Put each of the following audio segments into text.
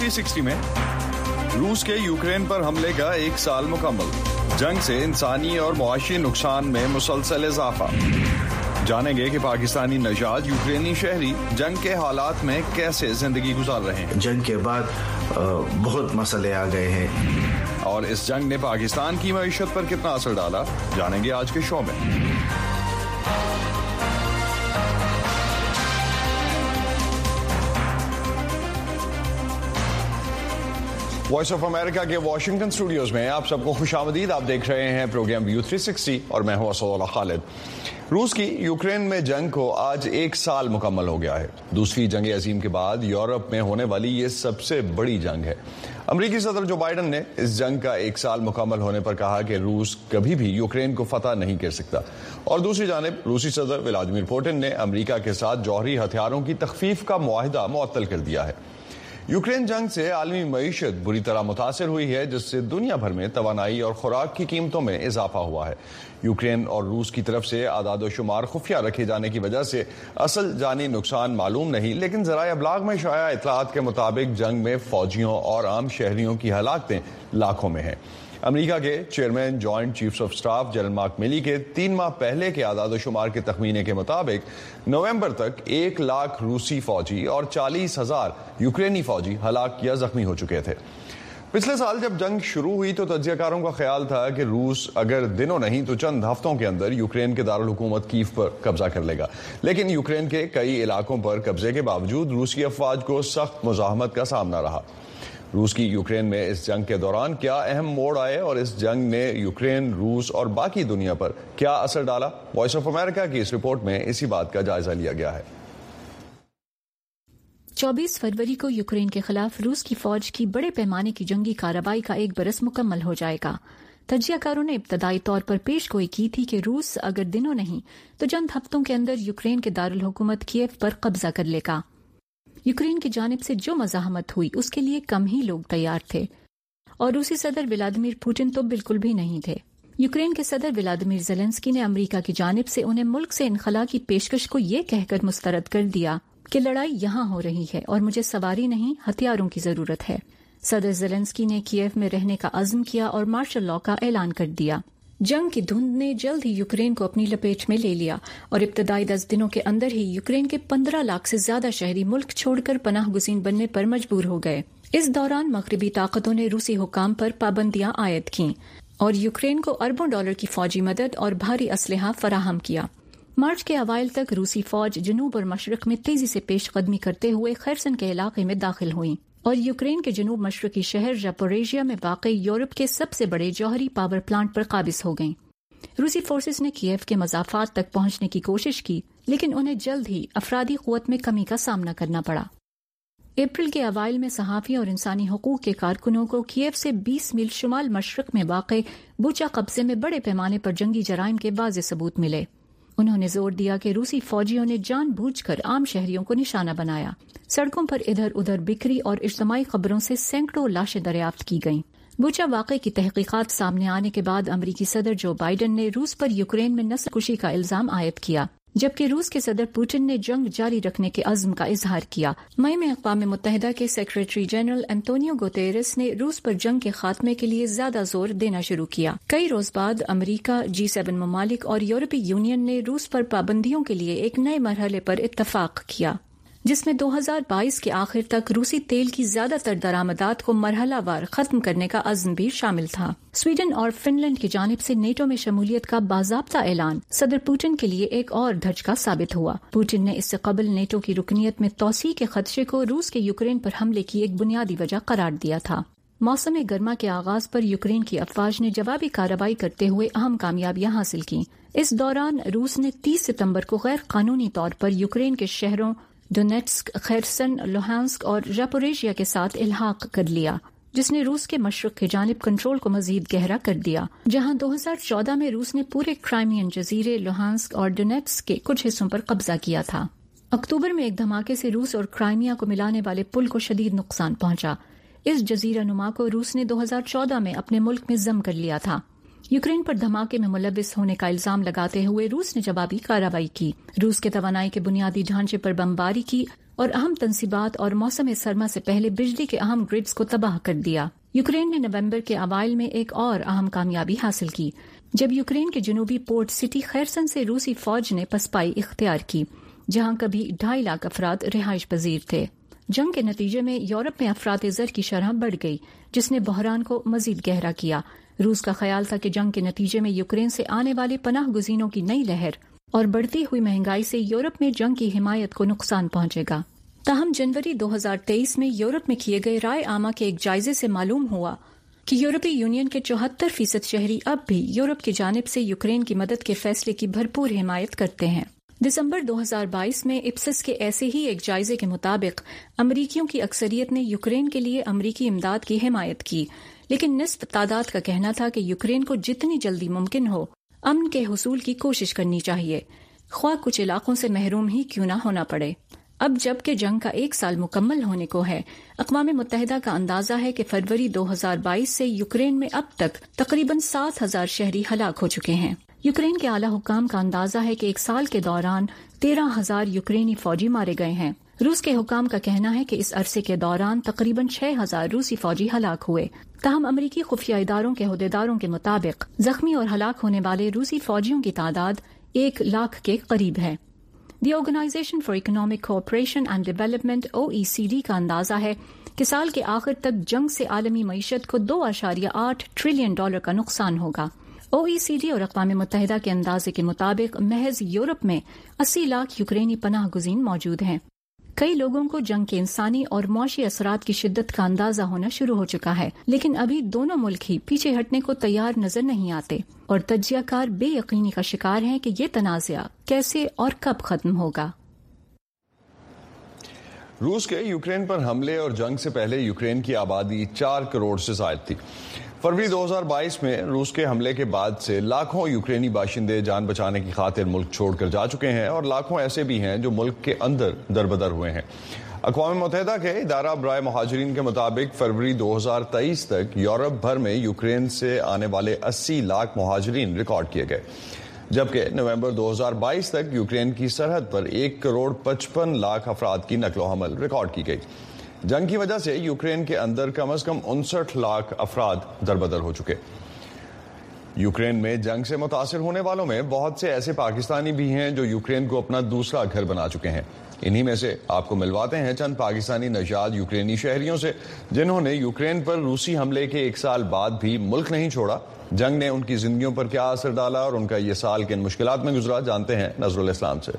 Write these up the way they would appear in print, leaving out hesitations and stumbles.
360 में रूस के यूक्रेन पर हमले का 1 साल मुकम्मल, जंग से इंसानी और मुआशी नुकसान में मुसलसल इजाफा। जानेंगे कि पाकिस्तानी नजाद यूक्रेनी शहरी जंग के हालात में कैसे जिंदगी गुजार रहे हैं। जंग के बाद बहुत मसले आ गए हैं और इस जंग ने पाकिस्तान की मईशत पर कितना असर डाला, जानेंगे आज के शो में। वॉइस ऑफ अमेरिका के वॉशिंगटन स्टूडियोज में आप सबको खुशामदीद। आप देख रहे हैं प्रोग्राम व्यू 360 और मैं हूं असदुल्लाह खालिद। रूस की यूक्रेन में जंग को आज 1 साल मुकम्मल हो गया है। दूसरी जंग अजीम के बाद यूरोप में होने वाली ये सबसे बड़ी जंग है। अमरीकी सदर जो बाइडन ने इस जंग का 1 साल मुकम्मल होने पर कहा कि रूस कभी भी यूक्रेन को फतह नहीं कर सकता, और दूसरी जानिब रूसी सदर व्लादिमीर पुतिन ने अमरीका के साथ जौहरी हथियारों की तखफीफ का मुआहिदा मुअत्तल कर दिया है। यूक्रेन जंग से आलमी मईशत बुरी तरह मुतासिर हुई है, जिससे दुनिया भर में तवानाई और खुराक की कीमतों में इजाफा हुआ है। यूक्रेन और रूस की तरफ से आदाद शुमार खुफिया रखे जाने की वजह से असल जानी नुकसान मालूम नहीं, लेकिन ज़राए अबलाग में शाया इतलात के मुताबिक जंग में फौजियों और आम शहरियों की हलाकतें लाखों में हैं। अमेरिका के chairman joint chiefs of staff general Mark Milley के 3 माह पहले के आदाद शुमार के तखमीने के मुताबिक नवंबर तक 1 लाख रूसी फौजी और 40,000 यूक्रेनी फौजी हलाक या जख्मी हो चुके थे। पिछले साल जब जंग शुरू हुई तो तज्जियाकारों का ख्याल था कि रूस अगर दिनों नहीं तो चंद हफ्तों के अंदर यूक्रेन के दारुल हुकूमत कीव पर कब्जा कर लेगा, लेकिन यूक्रेन के कई इलाकों पर कब्जे के बावजूद रूसी अफवाज को सख्त मुजाहमत का सामना रहा। रूस की यूक्रेन में इस जंग के दौरान क्या अहम मोड़ आए और इस जंग ने यूक्रेन, रूस और बाकी दुनिया पर क्या असर डाला, वॉइस ऑफ अमेरिका की इस रिपोर्ट में इसी बात का जायजा लिया गया है। 24 फरवरी को यूक्रेन के खिलाफ रूस की फौज की बड़े पैमाने की जंगी कार्रवाई का 1 बरस मुकम्मल हो जाएगा। तज्जियाकारों ने इब्तदाई तौर पर पेशगोई की थी कि रूस अगर दिनों नहीं तो चंद हफ्तों के अंदर यूक्रेन के दारुल हुकूमत कीव पर कब्जा कर लेगा। यूक्रेन की जानिब से जो मज़ाहमत हुई उसके लिए कम ही लोग तैयार थे, और रूसी सदर व्लादिमीर पुतिन तो बिल्कुल भी नहीं थे। यूक्रेन के सदर व्लादिमीर ज़ेलेंस्की ने अमेरिका की जानिब से उन्हें मुल्क से इनखला की पेशकश को ये कहकर मुस्तरद कर दिया कि लड़ाई यहाँ हो रही है और मुझे सवारी नहीं हथियारों की जरूरत है। सदर ज़ेलेंस्की ने कीव में रहने का अज़्म किया और मार्शल लॉ का ऐलान कर दिया। जंग की धुंध ने जल्द ही यूक्रेन को अपनी लपेट में ले लिया और इब्तदाई 10 दिनों के अंदर ही यूक्रेन के 15 लाख से ज्यादा शहरी मुल्क छोड़कर पनाह गुज़ीन बनने पर मजबूर हो गए। इस दौरान मगरबी ताकतों ने रूसी हुकाम पर पाबंदियां आयद की और यूक्रेन को अरबों डॉलर की फौजी मदद और भारी असलहा फराहम किया। मार्च के अवाइल तक रूसी फौज जनूब और मशरक में तेजी से पेशकदमी करते हुए खैरसन के इलाके में दाखिल हुई और यूक्रेन के जनूब मशरकी शहर ज़पोरिजिया में वाक़ई यूरोप के सबसे बड़े जौहरी पावर प्लांट पर काबिज हो गईं। रूसी फोर्सेस ने कीव के मज़ाफ़ात तक पहुंचने की कोशिश की, लेकिन उन्हें जल्द ही अफरादी क़ुव्वत में कमी का सामना करना पड़ा। अप्रैल के अवाइल में सहाफ़ी और इंसानी हकूक़ के कारकुनों को कीव से 20 मील शुमाल मशरक में वाक़ई बुचा कब्जे में बड़े पैमाने पर जंगी जराइम के वाज़े सबूत मिले। उन्होंने जोर दिया कि रूसी फौजियों ने जानबूझकर आम शहरियों को निशाना बनाया। सड़कों पर इधर उधर बिक्री और इज्तिमाई खबरों से सैकड़ों लाशें दरियाफ्त की गईं। बुचा वाक़े की तहकीकात सामने आने के बाद अमरीकी सदर जो बाइडन ने रूस पर यूक्रेन में नस्लकुशी का इल्जाम आयद किया, जबकि रूस के सदर पुतिन ने जंग जारी रखने के अज़्म का इजहार किया। मई में अक़वाम मुत्तहिदा के सेक्रेटरी जनरल एंटोनियो गुतेरेस ने रूस पर जंग के खात्मे के लिए ज्यादा जोर देना शुरू किया। कई रोज बाद अमरीका, G7 ममालिक और यूरोपीय यूनियन ने रूस पर पाबंदियों के लिए एक नए मरहले पर इत्तफाक किया, जिसमें 2022 के आखिर तक रूसी तेल की ज्यादातर दरामदात को मरहलावार खत्म करने का अज़्म भी शामिल था। स्वीडन और फिनलैंड की जानिब से नेटो में शमूलियत का बाज़ाब्ता ऐलान सदर पुतिन के लिए एक और धचका साबित हुआ। पुतिन ने इससे कबल नेटो की रुकनियत में तौसीह के खदशे को रूस के यूक्रेन पर हमले की एक बुनियादी वजह करार दिया था। मौसम गर्मा के आगाज पर यूक्रेन की अफवाज ने जवाबी कार्रवाई करते हुए अहम कामयाबियां हासिल की। इस दौरान रूस ने 30 सितंबर को गैर कानूनी तौर पर यूक्रेन के शहरों डोनेट्स्क, खैरसन, लुहांस्क और ज़पोरिजिया के साथ इल्हाक कर लिया, जिसने रूस के मशरक की जानिब कंट्रोल को मजीद गहरा कर दिया। जहां 2014 में रूस ने पूरे क्राइमियन जजीरे, लुहांस्क और डोनेट्स्क के कुछ हिस्सों पर कब्जा किया था। अक्टूबर में एक धमाके से रूस और क्राइमिया को मिलाने वाले पुल को शदीद नुकसान पहुंचा। इस जजीरा नुमा को रूस ने 2014 में अपने मुल्क में जम कर लिया था। यूक्रेन पर धमाके में मुलविस होने का इल्जाम लगाते हुए रूस ने जवाबी कार्रवाई की। रूस के तवानाई के बुनियादी ढांचे पर बमबारी की اور اہم تنصیبات اور موسم سرما سے پہلے بجلی کے اہم گرڈز کو تباہ کر دیا۔ یوکرین نے نومبر کے اوائل میں ایک اور اہم کامیابی حاصل کی جب یوکرین کے جنوبی پورٹ سٹی خیرسن سے روسی فوج نے پسپائی اختیار کی، جہاں کبھی 2.5 لاکھ افراد رہائش پذیر تھے۔ جنگ کے نتیجے میں یورپ میں افراط زر کی شرح بڑھ گئی، جس نے بحران کو مزید گہرا کیا۔ روس کا خیال تھا کہ جنگ کے نتیجے میں یوکرین سے آنے والے پناہ گزینوں کی نئی لہر اور بڑھتی ہوئی مہنگائی سے یورپ میں جنگ کی حمایت کو نقصان پہنچے گا۔ تاہم جنوری 2023 میں یورپ میں کیے گئے رائے عامہ کے ایک جائزے سے معلوم ہوا کہ یورپی یونین کے 74% شہری اب بھی یورپ کی جانب سے یوکرین کی مدد کے فیصلے کی بھرپور حمایت کرتے ہیں۔ دسمبر 2022 میں اپسس کے ایسے ہی ایک جائزے کے مطابق امریکیوں کی اکثریت نے یوکرین کے لیے امریکی امداد کی حمایت کی، لیکن نصف تعداد کا کہنا تھا کہ یوکرین کو جتنی جلدی ممکن ہو امن کے حصول کی کوشش کرنی چاہیے، خواہ کچھ علاقوں سے محروم ہی کیوں نہ ہونا پڑے۔ اب جب کہ جنگ کا 1 سال مکمل ہونے کو ہے، اقوام متحدہ کا اندازہ ہے کہ فروری 2022 سے یوکرین میں اب تک تقریباً 7,000 شہری ہلاک ہو چکے ہیں۔ یوکرین کے اعلیٰ حکام کا اندازہ ہے کہ 1 سال کے دوران 13,000 یوکرینی فوجی مارے گئے ہیں۔ روس کے حکام کا کہنا ہے کہ اس عرصے کے دوران تقریباً 6,000 روسی فوجی ہلاک ہوئے۔ تاہم امریکی خفیہ اداروں کے عہدیداروں کے مطابق زخمی اور ہلاک ہونے والے روسی فوجیوں کی تعداد 1 لاکھ کے قریب ہے۔ دی آرگنائزیشن فار اکنامک کوآپریشن اینڈ ڈیولپمنٹ OECD کا اندازہ ہے کہ سال کے آخر تک جنگ سے عالمی معیشت کو $2.8 ٹریلین کا نقصان ہوگا۔ OECD اور اقوام متحدہ کے اندازے کے مطابق محض یورپ میں 80 لاکھ یوکرینی پناہ گزین موجود ہیں۔ کئی لوگوں کو جنگ کے انسانی اور معاشی اثرات کی شدت کا اندازہ ہونا شروع ہو چکا ہے، لیکن ابھی دونوں ملک ہی پیچھے ہٹنے کو تیار نظر نہیں آتے اور تجزیہ کار بے یقینی کا شکار ہیں کہ یہ تنازعہ کیسے اور کب ختم ہوگا۔ روس کے یوکرین پر حملے اور جنگ سے پہلے یوکرین کی آبادی 4 کروڑ سے زائد تھی۔ فروری 2022 میں روس کے حملے کے بعد سے لاکھوں یوکرینی باشندے جان بچانے کی خاطر ملک چھوڑ کر جا چکے ہیں اور لاکھوں ایسے بھی ہیں جو ملک کے اندر دربدر ہوئے ہیں۔ اقوام متحدہ کے ادارہ برائے مہاجرین کے مطابق فروری 2023 تک یورپ بھر میں یوکرین سے آنے والے 80 لاکھ مہاجرین ریکارڈ کیے گئے، جبکہ نومبر 2022 تک یوکرین کی سرحد پر 1 کروڑ 55 لاکھ افراد کی نقل و حمل ریکارڈ کی گئی۔ جنگ کی وجہ سے یوکرین کے اندر کم از کم 59 لاکھ افراد دربدر ہو چکے۔ یوکرین میں جنگ سے متاثر ہونے والوں میں بہت سے ایسے پاکستانی بھی ہیں جو یوکرین کو اپنا دوسرا گھر بنا چکے ہیں۔ انہی میں سے آپ کو ملواتے ہیں چند پاکستانی نژاد یوکرینی شہریوں سے جنہوں نے یوکرین پر روسی حملے کے 1 سال بعد بھی ملک نہیں چھوڑا۔ جنگ نے ان کی زندگیوں پر کیا اثر ڈالا اور ان کا یہ سال کن مشکلات میں گزرا، جانتے ہیں نظر الاسلام سے۔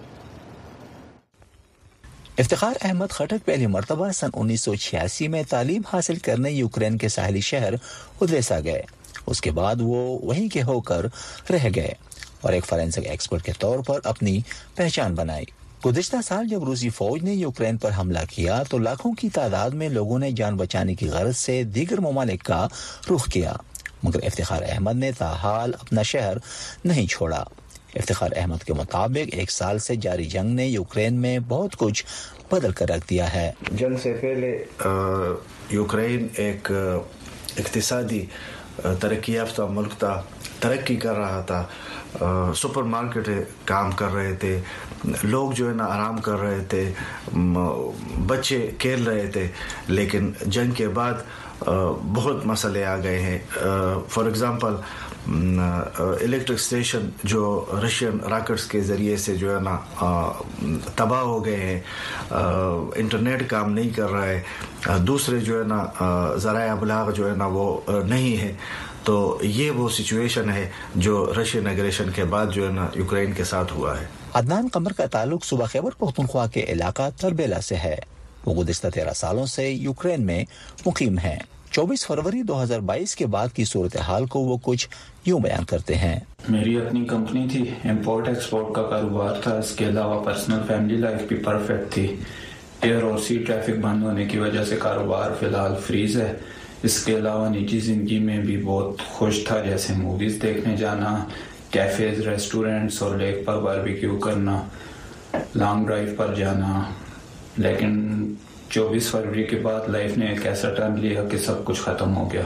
افتخار احمد خٹک پہلی مرتبہ سن 1986 میں تعلیم حاصل کرنے یوکرین کے ساحلی شہر اودیسا گئے۔ اس کے بعد وہ وہیں کے ہو کر رہ گئے اور ایک فورینسک ایکسپرٹ کے طور پر اپنی پہچان بنائی۔ گزشتہ سال جب روسی فوج نے یوکرین پر حملہ کیا تو لاکھوں کی تعداد میں لوگوں نے جان بچانے کی غرض سے دیگر ممالک کا رخ کیا، مگر افتخار احمد نے تاحال اپنا شہر نہیں چھوڑا۔ افتخار احمد کے مطابق 1 سال سے جاری جنگ نے یوکرین میں بہت کچھ بدل کر رکھ دیا ہے۔ جنگ سے پہلے یوکرین ایک اقتصادی ترقی یافتہ ملک تھا، ترقی کر رہا تھا، سپر مارکیٹ کام کر رہے تھے، لوگ جو ہے نا آرام کر رہے تھے، بچے کھیل رہے تھے، لیکن جنگ کے بعد بہت مسئلے آ گئے ہیں۔ فار ایگزامپل الیکٹرک اسٹیشن جو رشین راکٹس کے ذریعے سے جو ہے نا تباہ ہو گئے ہیں، انٹرنیٹ کام نہیں کر رہا ہے، دوسرے جو ہے نا ذرائع ابلاغ جو ہے نا وہ نہیں ہے۔ تو یہ وہ سچویشن ہے جو رشین ایگریشن کے بعد جو ہے نا یوکرین کے ساتھ ہوا ہے۔ عدنان قمر کا تعلق صوبہ خیبر پختونخوا کے علاقہ تربیلا سے ہے۔ وہ گزشتہ 13 سالوں سے یوکرین میں مقیم ہیں۔ 24 فروری 2022 کے بعد کی صورتحال کو وہ کچھ یوں بیان کرتے ہیں۔ میری اپنی کمپنی تھی، امپورٹ ایکسپورٹ کا کاروبار تھا، اس کے علاوہ پرسنل فیملی لائف بھی پرفیکٹ تھی۔ ایئر اور سی ٹریفک بند ہونے کی وجہ سے کاروبار فی الحال فریز ہے۔ اس کے علاوہ نجی زندگی میں بھی بہت خوش تھا، جیسے موویز دیکھنے جانا، کیفیز، ریسٹورینٹس اور لیک پر باربیکیو کرنا، لانگ ڈرائیو پر جانا۔ لیکن 24 فروری کے بعد لائف نے ایک ایسا ٹرن لیا کہ سب کچھ ختم ہو گیا۔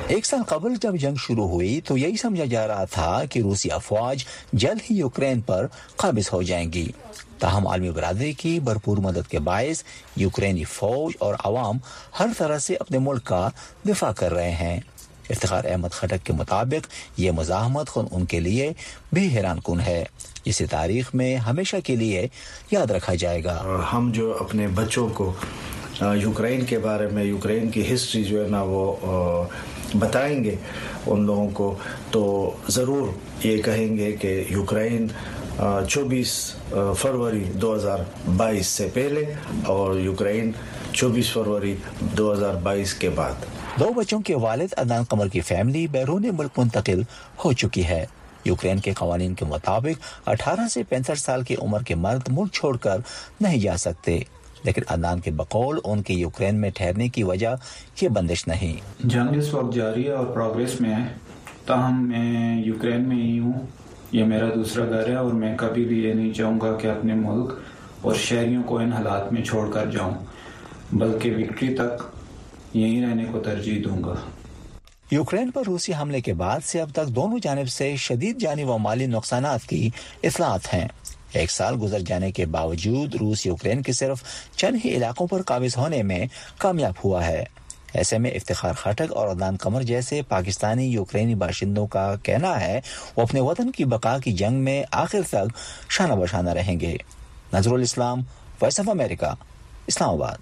एक साल कबल जब जंग शुरू हुई तो यही समझा जा रहा था कि रूसी अफवाज जल्द ही यूक्रेन पर काबिज हो जाएंगी। ताहम आलमी बरादरी की भरपूर मदद के बायस यूक्रेनी फौज और अवाम हर तरह से अपने मुल्क का दिफा कर रहे हैं। इफ्तिखार अहमद खटक के मुताबिक ये मुजाहमत उनके लिए भी हैरान कुन है, जिसे तारीख में हमेशा के लिए याद रखा जाएगा। हम जो अपने बच्चों को यूक्रेन के बारे में, यूक्रेन की हिस्ट्री जो है ना वो बताएंगे उन लोगों को, तो ज़रूर ये कहेंगे कि यूक्रेन 24 फरवरी 2022 से पहले और यूक्रेन 24 फरवरी 2022 के बाद। 2 बच्चों के वालिद अदनान कमर की फैमिली बैरून मुल्क मुंतकिल हो चुकी है। यूक्रेन के कवानीन के मुताबिक 18 से 65 साल की उम्र के मर्द मुल्क छोड़कर नहीं जा सकते, लेकिन अदनान के बकौल उनके यूक्रेन में ठहरने की वजह ये बंदिश नहीं। जंग इस वक्त जारी है और प्रोग्रेस में है, ताहम मैं यूक्रेन में ही हूँ। ये मेरा दूसरा घर है और मैं कभी भी ये नहीं चाहूँगा कि अपने मुल्क और शहरियों को इन हालात में छोड़कर जाऊँ, बल्कि विक्ट्री तक यहीं रहने को तरजीह दूंगा। यूक्रेन पर रूसी हमले के बाद से अब तक दोनों जानिब से शदीद जानी व माली नुकसानात की इत्तलात हैं। 1 साल गुजर जाने के बावजूद रूस यूक्रेन के सिर्फ चंद ही इलाकों पर काबिज होने में कामयाब हुआ है। ऐसे में इफ्तिखार खटक और अदनान कमर जैसे पाकिस्तानी यूक्रेनी बाशिंदों का कहना है वो अपने वतन की बका की जंग में आखिर तक शाना बशाना रहेंगे। Nazrul Islam, voice of America, Islamabad.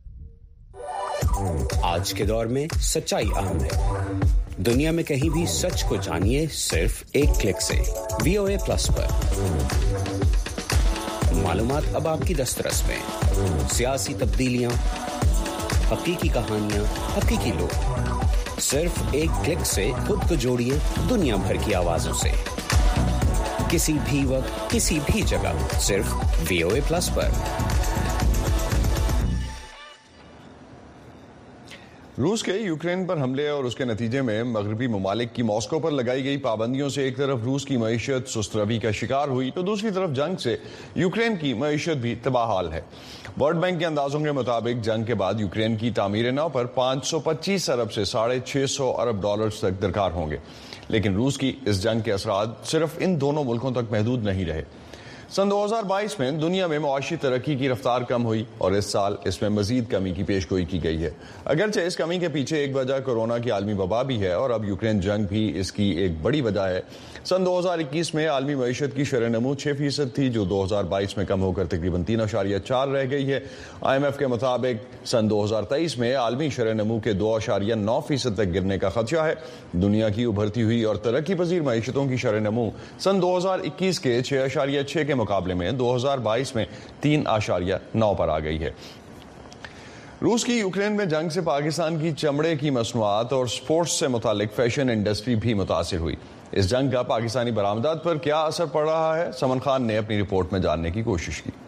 आज के दौर में सच्चाई अहम है। दुनिया में कहीं भी सच को जानिए सिर्फ एक क्लिक से। VOA प्लस पर मालूमात अब आपकी दस्तरस में। सियासी तब्दीलियां, हकीकी कहानियां, हकीकी लोग। सिर्फ एक क्लिक से खुद को जोड़िए दुनिया भर की आवाजों से, किसी भी वक्त, किसी भी जगह, सिर्फ VOA प्लस पर। रूस के यूक्रेन पर हमले और उसके नतीजे में मगरबी ममालिक की मॉस्को पर लगाई गई पाबंदियों से एक तरफ रूस की मईशत सुस्तरवी का शिकार हुई तो दूसरी तरफ जंग से यूक्रेन की मईशत भी तबाहाल है। वर्ल्ड बैंक के अंदाजों के मुताबिक जंग के बाद यूक्रेन की तामीर नौ पर 525 अरब से $650 अरब तक दरकार होंगे। लेकिन रूस की इस जंग के असरात सिर्फ इन दोनों मुल्कों तक महदूद नहीं रहे। सन 2022 में दुनिया में मुआशी तरक्की की रफ्तार कम हुई और इस साल इसमें मजीद कमी की पेशगोई की गई है। अगरचे इस कमी के पीछे एक वजह कोरोना की आलमी वबा भी है और अब यूक्रेन जंग भी इसकी एक बड़ी वजह है। सन 2021 में आलमी मईशत की शरह नमू 6% थी, जो 2022 में कम होकर तकरीबन 3.4 रह गई है। IMF के मुताबिक सन 2023 में आलमी शरह नमू के 2.9% तक गिरने का खदशा है। दुनिया की उभरती हुई और तरक्की पजीर मईशतों की शरह नमू सन 2021 के 6.6 के मुकाबले में 2022 में 3.9 पर आ गई है। रूस की यूक्रेन में जंग से पाकिस्तान की चमड़े की मसनूआत और स्पोर्ट्स से मुतालिक फैशन इंडस्ट्री भी मुतासिर हुई। इस जंग का पाकिस्तानी बरामदात पर क्या असर पड़ रहा है, समन खान ने अपनी रिपोर्ट में जानने की कोशिश की।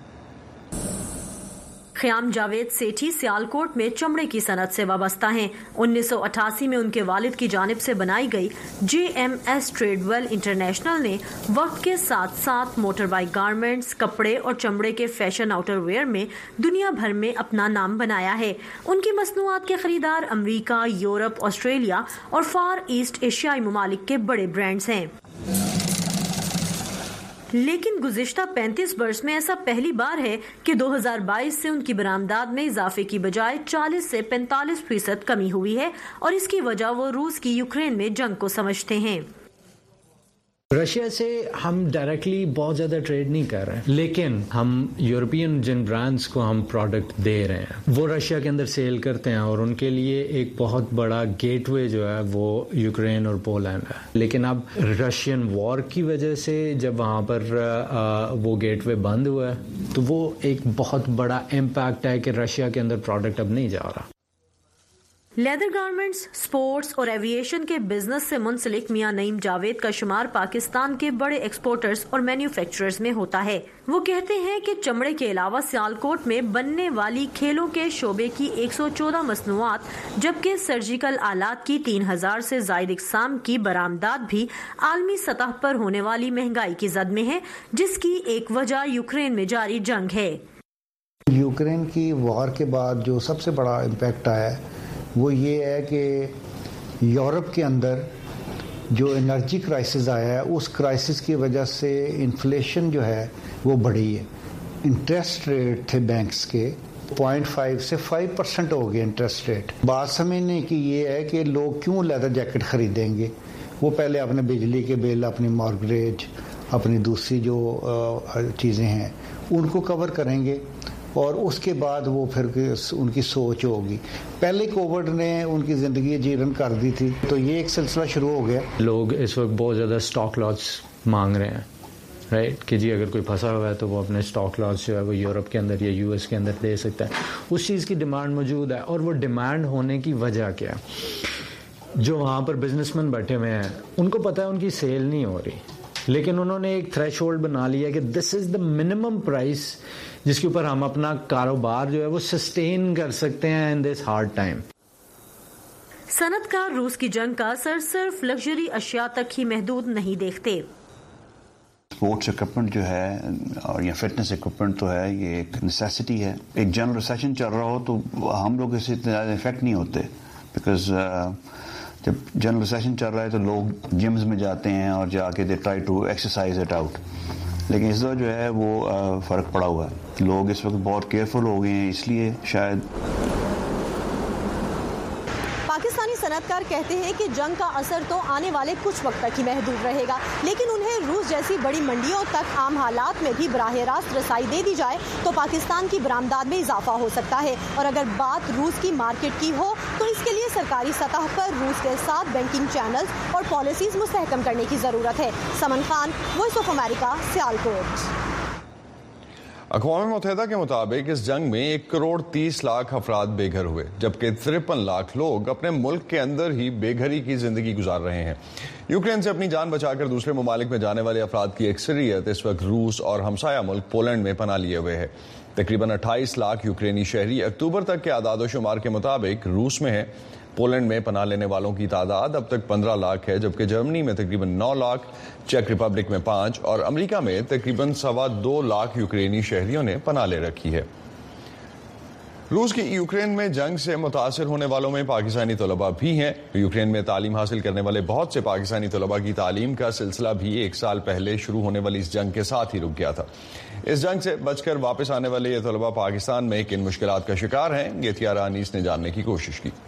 ख्याम जावेद सेठी सियालकोट में चमड़े की सनत से वाबस्ता हैं। 1988 में उनके वालिद की जानिब से बनाई गई JMS ट्रेडवेल इंटरनेशनल ने वक्त के साथ साथ मोटर बाइक गारमेंट्स, कपड़े और चमड़े के फैशन आउटरवेयर में दुनिया भर में अपना नाम बनाया है। उनकी मसनूआत के खरीदार अमरीका, यूरोप, ऑस्ट्रेलिया और फार ईस्ट एशियाई ममालिक के बड़े ब्रांड्स हैं। लेकिन गुज़िश्ता 35 वर्ष में ऐसा पहली बार है कि 2022 से उनकी बरामदात में इजाफे की बजाय 40 से 45% कमी हुई है और इसकी वजह वो रूस की यूक्रेन में जंग को समझते हैं। रशिया से हम डायरेक्टली बहुत ज़्यादा ट्रेड नहीं कर रहे हैं, लेकिन हम यूरोपियन जिन ब्रांड्स को हम प्रोडक्ट दे रहे हैं वो रशिया के अंदर सेल करते हैं और उनके लिए एक बहुत बड़ा गेटवे जो है वो यूक्रेन और पोलैंड है। लेकिन अब रशियन वॉर की वजह से जब वहाँ पर वो गेटवे बंद हुआ है तो वो एक बहुत बड़ा इम्पैक्ट है कि रशिया के अंदर प्रोडक्ट अब नहीं जा रहा। लेदर गारमेंट्स, स्पोर्ट्स और एविएशन के बिजनेस से मुंसलिक मियां नईम जावेद का शुमार पाकिस्तान के बड़े एक्सपोर्टर्स और मैन्युफैक्चरर्स में होता है। वो कहते हैं कि चमड़े के अलावा सियालकोट में बनने वाली खेलों के शोबे की 114 मसनूआत, जबकि सर्जिकल आलात की 3000 से जायद इकसाम की बरामदात भी आलमी सतह पर होने वाली महंगाई की जद में है, जिसकी एक वजह यूक्रेन में जारी जंग है। यूक्रेन की वॉर के बाद जो सबसे बड़ा इम्पैक्ट आया है वो ये है कि یورپ کے اندر جو انرجی کرائسس آیا ہے اس کرائسس کی وجہ سے انفلیشن جو ہے وہ بڑھی ہے. انٹرسٹ ریٹ تھے بینکس کے 0.5 سے 5% ہو گئے انٹرسٹ ریٹ. بات سمجھنے کی یہ ہے کہ لوگ کیوں لیدر جیکٹ خریدیں گے. وہ پہلے اپنے بجلی کے بل، اپنی مارگریج، اپنی دوسری جو چیزیں ہیں ان کو کور کریں گے اور اس کے بعد وہ پھر ان کی سوچ ہوگی. پہلے کووڈ نے ان کی زندگی جیرن کر دی تھی تو یہ ایک سلسلہ شروع ہو گیا. لوگ اس وقت بہت زیادہ اسٹاک لاٹس مانگ رہے ہیں، رائٹ، کہ جی اگر کوئی پھنسا ہوا ہے تو وہ اپنے اسٹاک لاٹس جو ہے وہ یورپ کے اندر یا یو ایس کے اندر دے سکتا ہے. اس چیز کی ڈیمانڈ موجود ہے. اور وہ ڈیمانڈ ہونے کی وجہ کیا ہے؟ جو وہاں پر بزنس مین بیٹھے ہوئے ہیں ان کو پتہ ہے ان کی سیل نہیں ہو رہی، لیکن انہوں نے ایک تھریش ہولڈ بنا لیا کہ دس از دا منیمم پرائس جس کے اوپر ہم اپنا کاروبار جو ہے وہ سسٹین کر سکتے ہیں ان دس ہارڈ ٹائم. صنعت کار روس کی جنگ کا اثر صرف لگژری اشیاء تک ہی محدود نہیں دیکھتے. اسپورٹس اکوپمنٹ جو ہے اور یا فٹنس اکوپمنٹ تو ہے، یہ ایک نیسیسٹی ہے. ایک جنرل ریسیشن چل رہا ہو تو ہم لوگ اس سے اتنے زیادہ افیکٹ نہیں ہوتے، بیکاز جب جنرل ریسیشن چل رہا ہے تو لوگ جمز میں جاتے ہیں اور جا کے دے ٹرائی ٹو ایکسرسائز اٹ آؤٹ. لیکن اس دفعہ جو ہے وہ فرق پڑا ہوا ہے. لوگ اس وقت بہت کیئرفل ہو گئے ہیں، اس لیے شاید. پاکستانی صنعت کار کہتے ہیں کہ جنگ کا اثر تو آنے والے کچھ وقت تک ہی محدود رہے گا، لیکن انہیں روس جیسی بڑی منڈیوں تک عام حالات میں بھی براہ راست رسائی دے دی جائے تو پاکستان کی برآمدات میں اضافہ ہو سکتا ہے. اور اگر بات روس کی مارکیٹ کی ہو تو اس کے لیے سرکاری سطح پر روس کے ساتھ بینکنگ چینلز اور پالیسیز مستحکم کرنے کی ضرورت ہے. سمن خان، وائس آف امریکہ، سیالکوٹ. اقوام متحدہ کے مطابق اس جنگ میں 1,30,00,000 افراد بے گھر ہوئے، جبکہ 53 لاکھ لوگ اپنے ملک کے اندر ہی بے گھری کی زندگی گزار رہے ہیں. یوکرین سے اپنی جان بچا کر دوسرے ممالک میں جانے والے افراد کی اکثریت اس وقت روس اور ہمسایہ ملک پولینڈ میں پناہ لیے ہوئے ہے. تقریباً 28 لاکھ یوکرینی شہری اکتوبر تک کے اعداد و شمار کے مطابق روس میں ہیں. پولینڈ میں پناہ لینے والوں کی تعداد اب تک 15 لاکھ ہے، جبکہ جرمنی میں تقریباً 9 لاکھ، چیک ریپبلک میں 5 اور امریکہ میں تقریباً 2.25 لاکھ یوکرینی شہریوں نے پناہ لے رکھی ہے. روس کی یوکرین میں جنگ سے متاثر ہونے والوں میں پاکستانی طلباء بھی ہیں. یوکرین میں تعلیم حاصل کرنے والے بہت سے پاکستانی طلباء کی تعلیم کا سلسلہ بھی 1 سال پہلے شروع ہونے والی اس جنگ کے ساتھ ہی رک گیا تھا. اس جنگ سے بچ کر واپس آنے والے یہ طلباء پاکستان میں کن مشکلات کا شکار ہیں، یہ تیارہ انیس نے جاننے کی کوشش کی.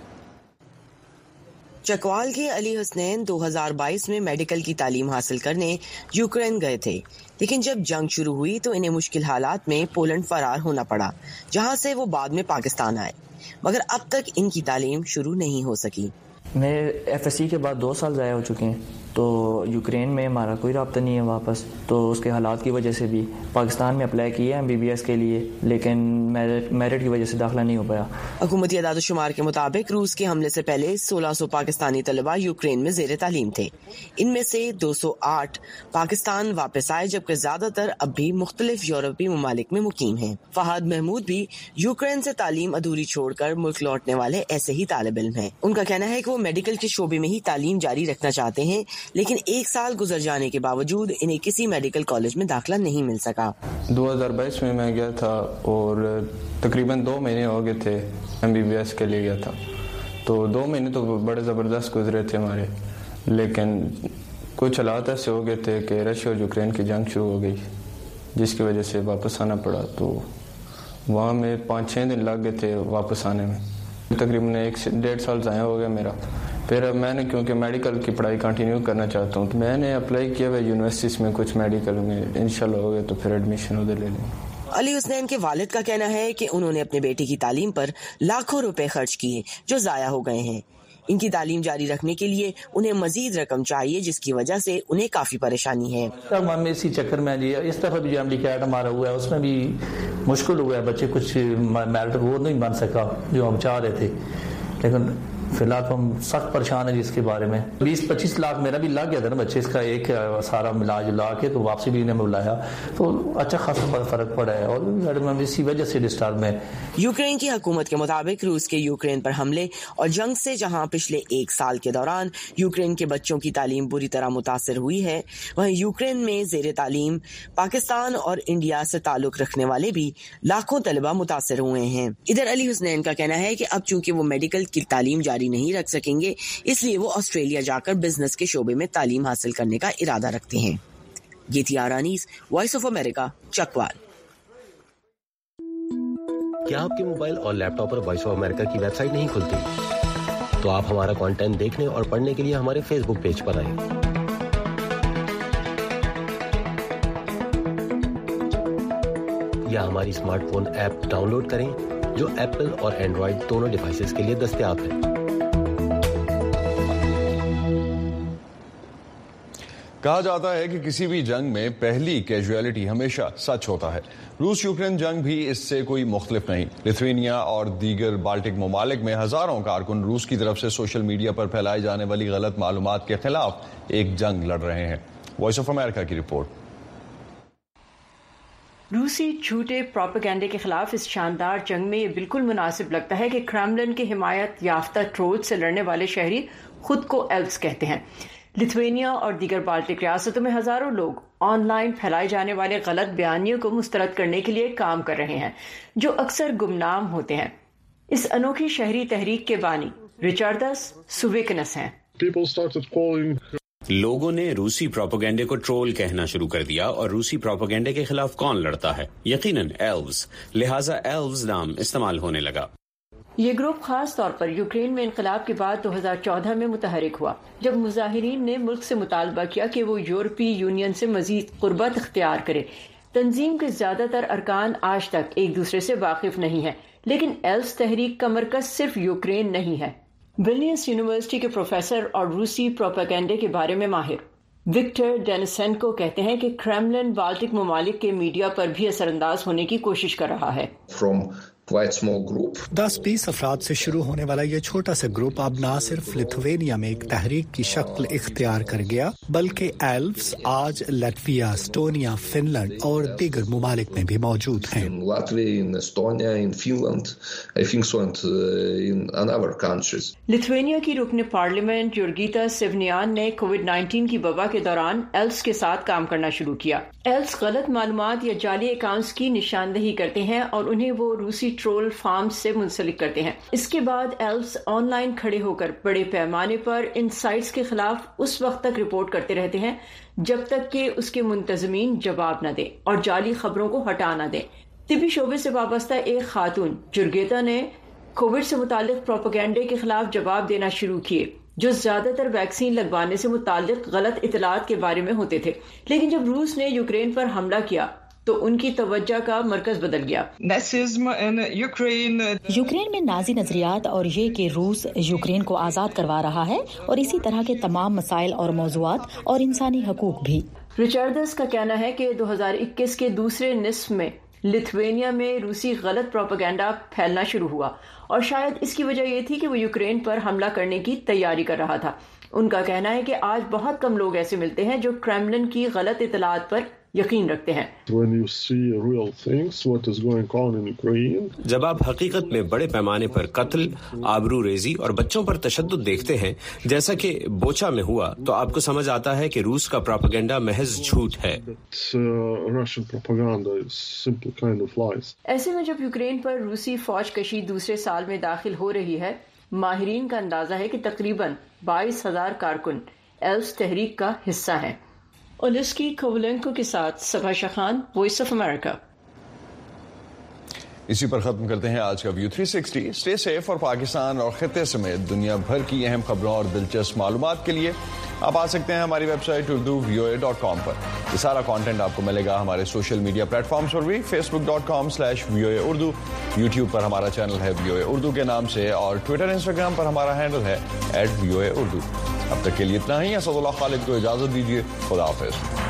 چکوال کے علی حسنین 2022 میں میڈیکل کی تعلیم حاصل کرنے یوکرین گئے تھے، لیکن جب جنگ شروع ہوئی تو انہیں مشکل حالات میں پولینڈ فرار ہونا پڑا، جہاں سے وہ بعد میں پاکستان آئے، مگر اب تک ان کی تعلیم شروع نہیں ہو سکی. میرے ایف ایس سی کے بعد 2 سال ضائع ہو چکے ہیں، تو یوکرین میں ہمارا کوئی رابطہ نہیں ہے واپس، تو اس کے حالات کی وجہ سے بھی پاکستان میں اپلائی کیا MBBS کے لیے، لیکن میرٹ کی وجہ سے داخلہ نہیں ہو پایا. حکومتی اعداد و شمار کے مطابق روس کے حملے سے پہلے 1600 پاکستانی طلباء یوکرین میں زیر تعلیم تھے. ان میں سے 208 پاکستان واپس آئے، جبکہ زیادہ تر اب بھی مختلف یورپی ممالک میں مقیم ہیں. فہد محمود بھی یوکرین سے تعلیم ادھوری چھوڑ کر ملک لوٹنے والے ایسے ہی طالب علم ہیں. ان کا کہنا ہے کہ وہ میڈیکل کے شعبے میں ہی تعلیم جاری رکھنا چاہتے ہیں، لیکن 1 سال گزر جانے کے باوجود انہیں کسی میڈیکل کالج میں داخلہ نہیں مل سکا. 2022 میں گیا تھا اور تقریباً 2 مہینے ہو گئے تھے MBBS کے لیے گیا تھا، تو 2 مہینے تو بڑے زبردست گزرے تھے ہمارے، لیکن کچھ حالات ایسے ہو گئے تھے کہ رشیا اور یوکرین کی جنگ شروع ہو گئی، جس کی وجہ سے واپس آنا پڑا. تو وہاں میں 5-6 دن لگ گئے تھے واپس آنے میں. تقریباً 1.5 سال ضائع ہو گیا میرا. پھر اب میں نے کیونکہ میڈیکل کی پڑھائی کنٹینیو کرنا چاہتا ہوں تو میں نے اپلائی کیا ہے یونیورسٹیز میں، کچھ میڈیکل میں انشاءاللہ ہو گئے تو پھر ایڈمیشن ادھر لے لیں. علی حسنین کے والد کا کہنا ہے کہ انہوں نے اپنے بیٹے کی تعلیم پر لاکھوں روپے خرچ کیے جو ضائع ہو گئے ہیں. ان کی تعلیم جاری رکھنے کے لیے انہیں مزید رقم چاہیے، جس کی وجہ سے انہیں کافی پریشانی ہے. ہم اسی چکر میں جی اس طرح بھی جو MD ہمارا ہوا ہے اس میں بھی مشکل ہوا ہے، بچے کچھ میرٹ وہ نہیں بن سکا جو ہم چاہ رہے تھے، لیکن فی الحال تو ہم سخت پریشان ہیں جی اس کے بارے میں. 20-25 لاکھ میرا بھی لگ گیا تھا نا بچے اس کا ایک سارا ملا جلا کے، تو واپسی بھی انہیں بلایا تو اچھا خاصا فرق پڑا ہے اور اسی وجہ سے ڈسٹرب میں. یوکرین کی حکومت کے مطابق روس کے یوکرین پر حملے اور جنگ سے جہاں پچھلے 1 سال کے دوران یوکرین کے بچوں کی تعلیم بری طرح متاثر ہوئی ہے، وہیں یوکرین میں زیر تعلیم پاکستان اور انڈیا سے تعلق رکھنے والے بھی لاکھوں طلبہ متاثر ہوئے ہیں. ادھر علی حسنین کا کہنا ہے کہ اب چونکہ وہ میڈیکل کی تعلیم جاری جاری نہیں رکھ سکیں گے، اس لیے وہ آسٹریلیا جا کر بزنس کے شعبے میں تعلیم حاصل کرنے کا ارادہ رکھتے ہیں۔ گیتی آرانیز، وائس آف امریکہ، چکوال۔ کیا آپ کے موبائل اور لیپ ٹاپ پر وائس آف امریکہ کی ویب سائٹ نہیں کھلتی؟ تو آپ ہمارا کانٹینٹ دیکھنے اور پڑھنے کے لیے ہمارے فیس بک پیج پر آئیں۔ یا ہماری اسمارٹ فون ایپ ڈاؤن لوڈ کریں جو ایپل اور اینڈرائڈ دونوں ڈیوائسز کے لیے دستیاب ہے۔ کہا جاتا ہے کہ کسی بھی جنگ میں پہلی کیجویلٹی ہمیشہ سچ ہوتا ہے۔ روس یوکرین جنگ بھی اس سے کوئی مختلف نہیں۔ لتھوینیا اور دیگر بالٹک ممالک میں ہزاروں کارکن روس کی طرف سے سوشل میڈیا پر پھیلائی جانے والی غلط معلومات کے خلاف ایک جنگ لڑ رہے ہیں۔ وائس آف امریکہ کی رپورٹ۔ روسی جھوٹے پروپیگنڈے کے خلاف اس شاندار جنگ میں یہ بالکل مناسب لگتا ہے کہ کرملن کے حمایت یافتہ ٹرول سے لڑنے والے شہری خود کو ایلوس کہتے ہیں۔ لتھوینیا اور دیگر بالٹک ریاستوں میں ہزاروں لوگ آن لائن پھیلائے جانے والے غلط بیانیوں کو مسترد کرنے کے لیے کام کر رہے ہیں، جو اکثر گمنام ہوتے ہیں۔ اس انوکھی شہری تحریک کے بانی رچارڈس سوویکنس ہیں۔ لوگوں نے روسی پروپیگنڈے کو ٹرول کہنا شروع کر دیا، اور روسی پروپیگنڈے کے خلاف کون لڑتا ہے؟ یقیناً ایلوز، لہٰذا ایلوز نام استعمال ہونے لگا۔ یہ گروپ خاص طور پر یوکرین میں انقلاب کے بعد 2014 میں متحرک ہوا، جب مظاہرین نے ملک سے مطالبہ کیا کہ وہ یورپی یونین سے مزید قربت اختیار کرے۔ تنظیم کے زیادہ تر ارکان آج تک ایک دوسرے سے واقف نہیں ہیں، لیکن ایلوس تحریک کا مرکز صرف یوکرین نہیں ہے۔ ولنیس یونیورسٹی کے پروفیسر اور روسی پروپیگنڈے کے بارے میں ماہر وکٹر ڈینیسینکو کہتے ہیں کہ کرملن بالٹک ممالک کے میڈیا پر بھی اثر انداز ہونے کی کوشش کر رہا ہے۔ 10-20 افراد سے شروع ہونے والا یہ چھوٹا سا گروپ اب نہ صرف لتھوینیا میں ایک تحریک کی شکل اختیار کر گیا، بلکہ ایلوس آج لٹویا، اسٹونیا، فن لینڈ اور دیگر ممالک میں بھی موجود ہیں۔ لتھوینیا کی رکن پارلیمنٹ یورگیتا سیونیان نے کووڈ-19 کی وبا کے دوران ایلوس کے ساتھ کام کرنا شروع کیا۔ ایلوس غلط معلومات یا جعلی اکاؤنٹس کی نشاندہی کرتے ہیں اور انہیں وہ روسی ٹرول فارم سے منسلک کرتے ہیں۔ اس کے بعد ایلوس آن لائن کھڑے ہو کر بڑے پیمانے پر ان سائٹس کے خلاف اس وقت تک رپورٹ کرتے رہتے ہیں جب تک کہ اس کے منتظمین جواب نہ دیں اور جعلی خبروں کو ہٹا نہ دیں۔ طبی شعبے سے وابستہ ایک خاتون جرگیتا نے کووڈ سے متعلق پروپیگنڈے کے خلاف جواب دینا شروع کیے، جو زیادہ تر ویکسین لگوانے سے متعلق غلط اطلاعات کے بارے میں ہوتے تھے۔ لیکن جب روس نے یوکرین پر حملہ کیا تو ان کی توجہ کا مرکز بدل گیا۔ یوکرین میں نازی نظریات اور یہ کہ روس یوکرین کو آزاد کروا رہا ہے، اور اسی طرح کے تمام مسائل اور موضوعات اور انسانی حقوق بھی۔ رچارڈس کا کہنا ہے کہ 2021 کے دوسرے نصف میں لتھوینیا میں روسی غلط پروپیگنڈا پھیلنا شروع ہوا، اور شاید اس کی وجہ یہ تھی کہ وہ یوکرین پر حملہ کرنے کی تیاری کر رہا تھا۔ ان کا کہنا ہے کہ آج بہت کم لوگ ایسے ملتے ہیں جو کرملن کی غلط اطلاعات پر یقین رکھتے ہیں۔ جب آپ حقیقت میں بڑے پیمانے پر قتل، آبرو ریزی اور بچوں پر تشدد دیکھتے ہیں، جیسا کہ بوچا میں ہوا، تو آپ کو سمجھ آتا ہے کہ روس کا پروپیگنڈا محض جھوٹ ہے۔ ایسے میں جب یوکرین پر روسی فوج کشی دوسرے سال میں داخل ہو رہی ہے، ماہرین کا اندازہ ہے کہ تقریباً 22,000 کارکن ایلوس تحریک کا حصہ ہیں۔ اولسکی کوولنکو کے ساتھ صبا شخان، وائس آف امریکہ۔ اسی پر ختم کرتے ہیں آج کا ویو 360۔ اسٹے سیف، اور پاکستان اور خطے سمیت دنیا بھر کی اہم خبروں اور دلچسپ معلومات کے لیے آپ آ سکتے ہیں ہماری ویب سائٹ urduvoa.com پر۔ یہ سارا کانٹینٹ آپ کو ملے گا ہمارے سوشل میڈیا پلیٹ فارمز پر بھی، facebook.com/VOA Urdu، یوٹیوب پر ہمارا چینل ہے VOA Urdu کے نام سے، اور ٹویٹر انسٹاگرام پر ہمارا ہینڈل ہے @VOA Urdu۔ اب تک کے لیے اتنا ہی۔ اسد اللہ خالد کو اجازت دیجیے، خدا حافظ۔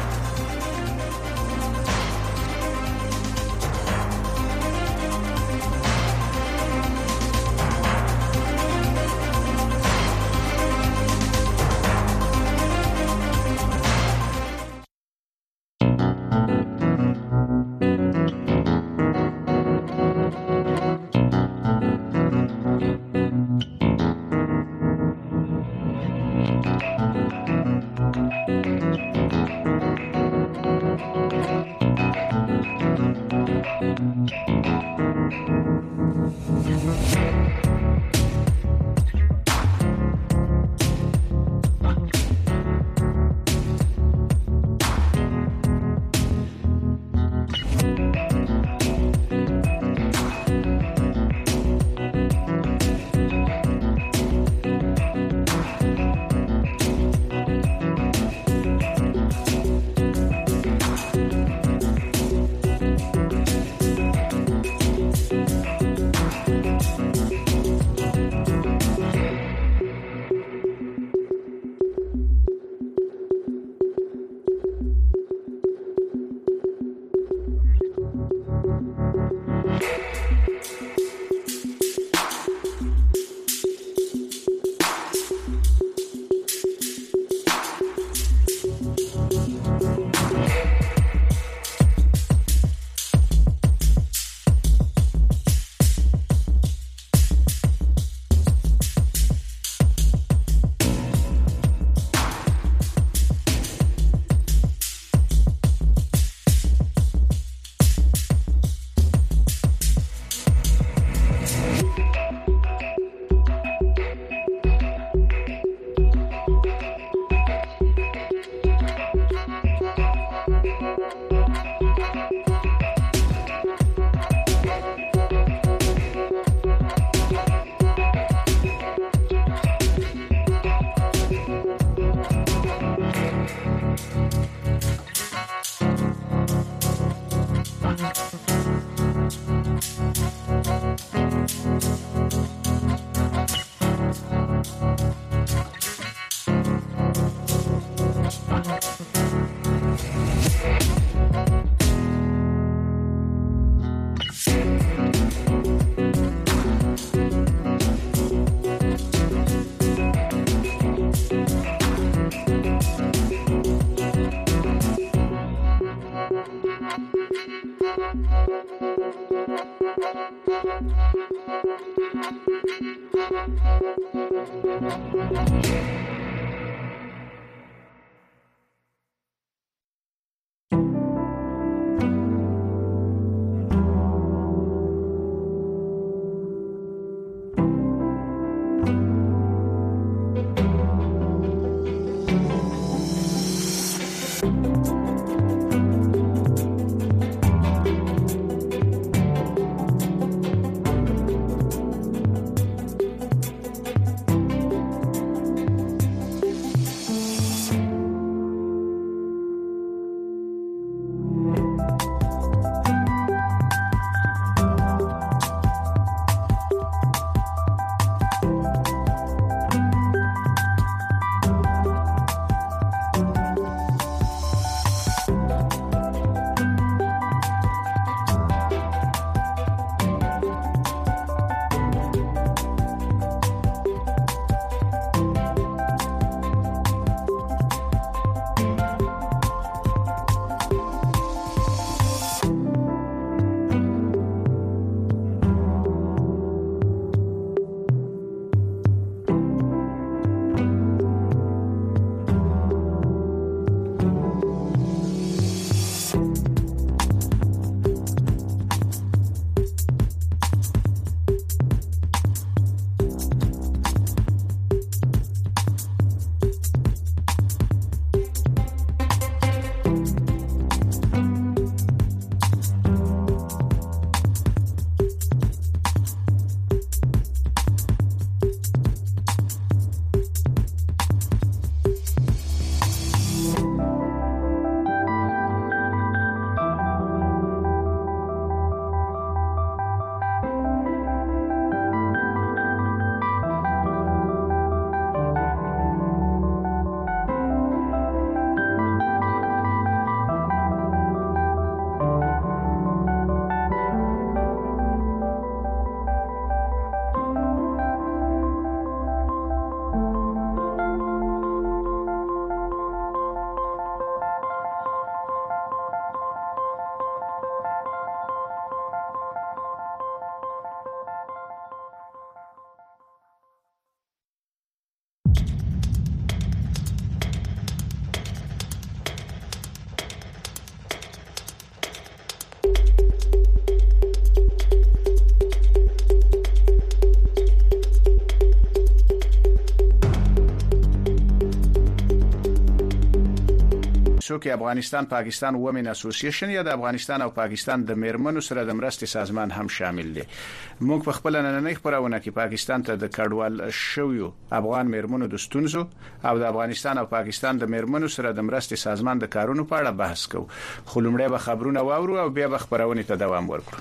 کې افغانستان پاکستان وومن اسوسییشن یا د افغانستان او پاکستان د میرمنو سره د مرستې سازمان هم شامل دي. موږ په خپل نننۍ خبرونه کې پاکستان ته د کډوال شویو افغان میرمنو د ستونزو او د افغانستان او پاکستان د میرمنو سره د مرستې سازمان د کارونو په اړه بحث کوو. خو لومړی به خبرونه واورو او بیا به خبرونه ته دوام ورکړو.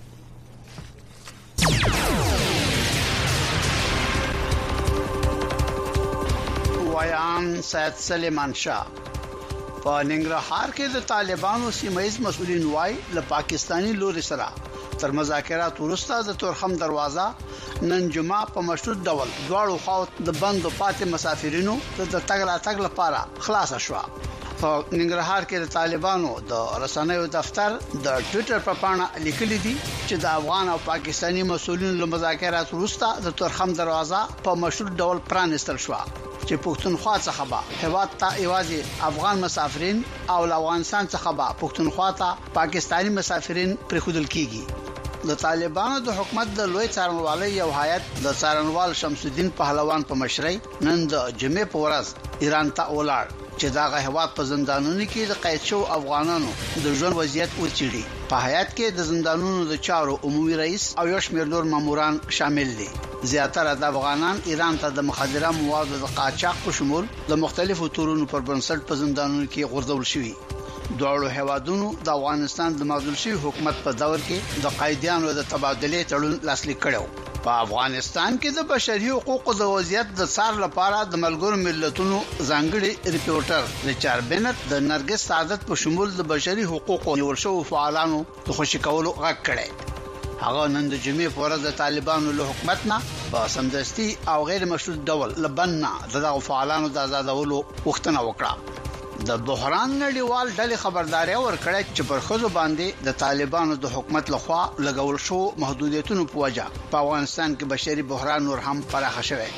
ویان سید سلیمان شاه په ننګرهار کې د طالبانو سیمایي مسؤلین وای له پاکستانی لوري سره تر مذاکرات وروسته د تورخم دروازه نن جمعه په مشروط ډول دواړو خواو د بندو پاتې مسافرینو د تګ راتګ لپاره خلاص شو. په ننګرهار کې د طالبانو د رسنیو دفتر د ټوئیټر په پاڼه لیکلي دي چې د افغان او پاکستانی مسؤلین له مذاکرات وروسته د تورخم دروازه په مشروط ډول پرانستل شو چې پښتونخوا څخه به هواد ته ایوازي افغان مسافرین او افغانستان څخه به پښتونخوا ته پاکستانی مسافرین پرېښودل کیږي. د طالبانو د حکومت د لوی څارنوالۍ یو هیئت د څارنوال شمس الدین پهلوان په مشرۍ نن د جمعې په ورځ ایران ته ولاړ چې دا هیواد په زندانونو کې د قید شو افغانانو د ژوند وضعیت وڅېړي. په هیئت کې د زندانونو د چارو عمومي رئیس او یو شمېر نور ماموران شامل دي. زیاتره د افغانان ایران ته د مخدره موادو د قاچاق په شمول د مختلفو تورونو پر بنسټ په زندانونو کې غورځول شوي. دوړو هوادونو د افغانستان د معزول شوی حکومت په دور کې د قایدانو د تبادله تړون لاسلیک کړو. په افغانستان کې د بشري حقوقو د وضعیت د څار لپاره د ملګرو ملتونو ځانګړي ریپورټر ریچارډ بنت د نرګس سعادت په شمول د بشري حقوقو نیول شو فعالانو د خوشی کولو غږ کړی. هغه نن د جمعې په ورځ د طالبانو له حکومت نه په سمدستي او غیر مشروط ډول لبنه دغه فعالانو د آزادولو غوښتنه وکړه. د بحران نړیوال ډلې خبرداري ورکړه چې پر خزو باندې د طالبانو د حکومت لخوا لګول شو محدودیتونو په وجه په افغانستان کې بشري بحران نور هم پراخ شوی.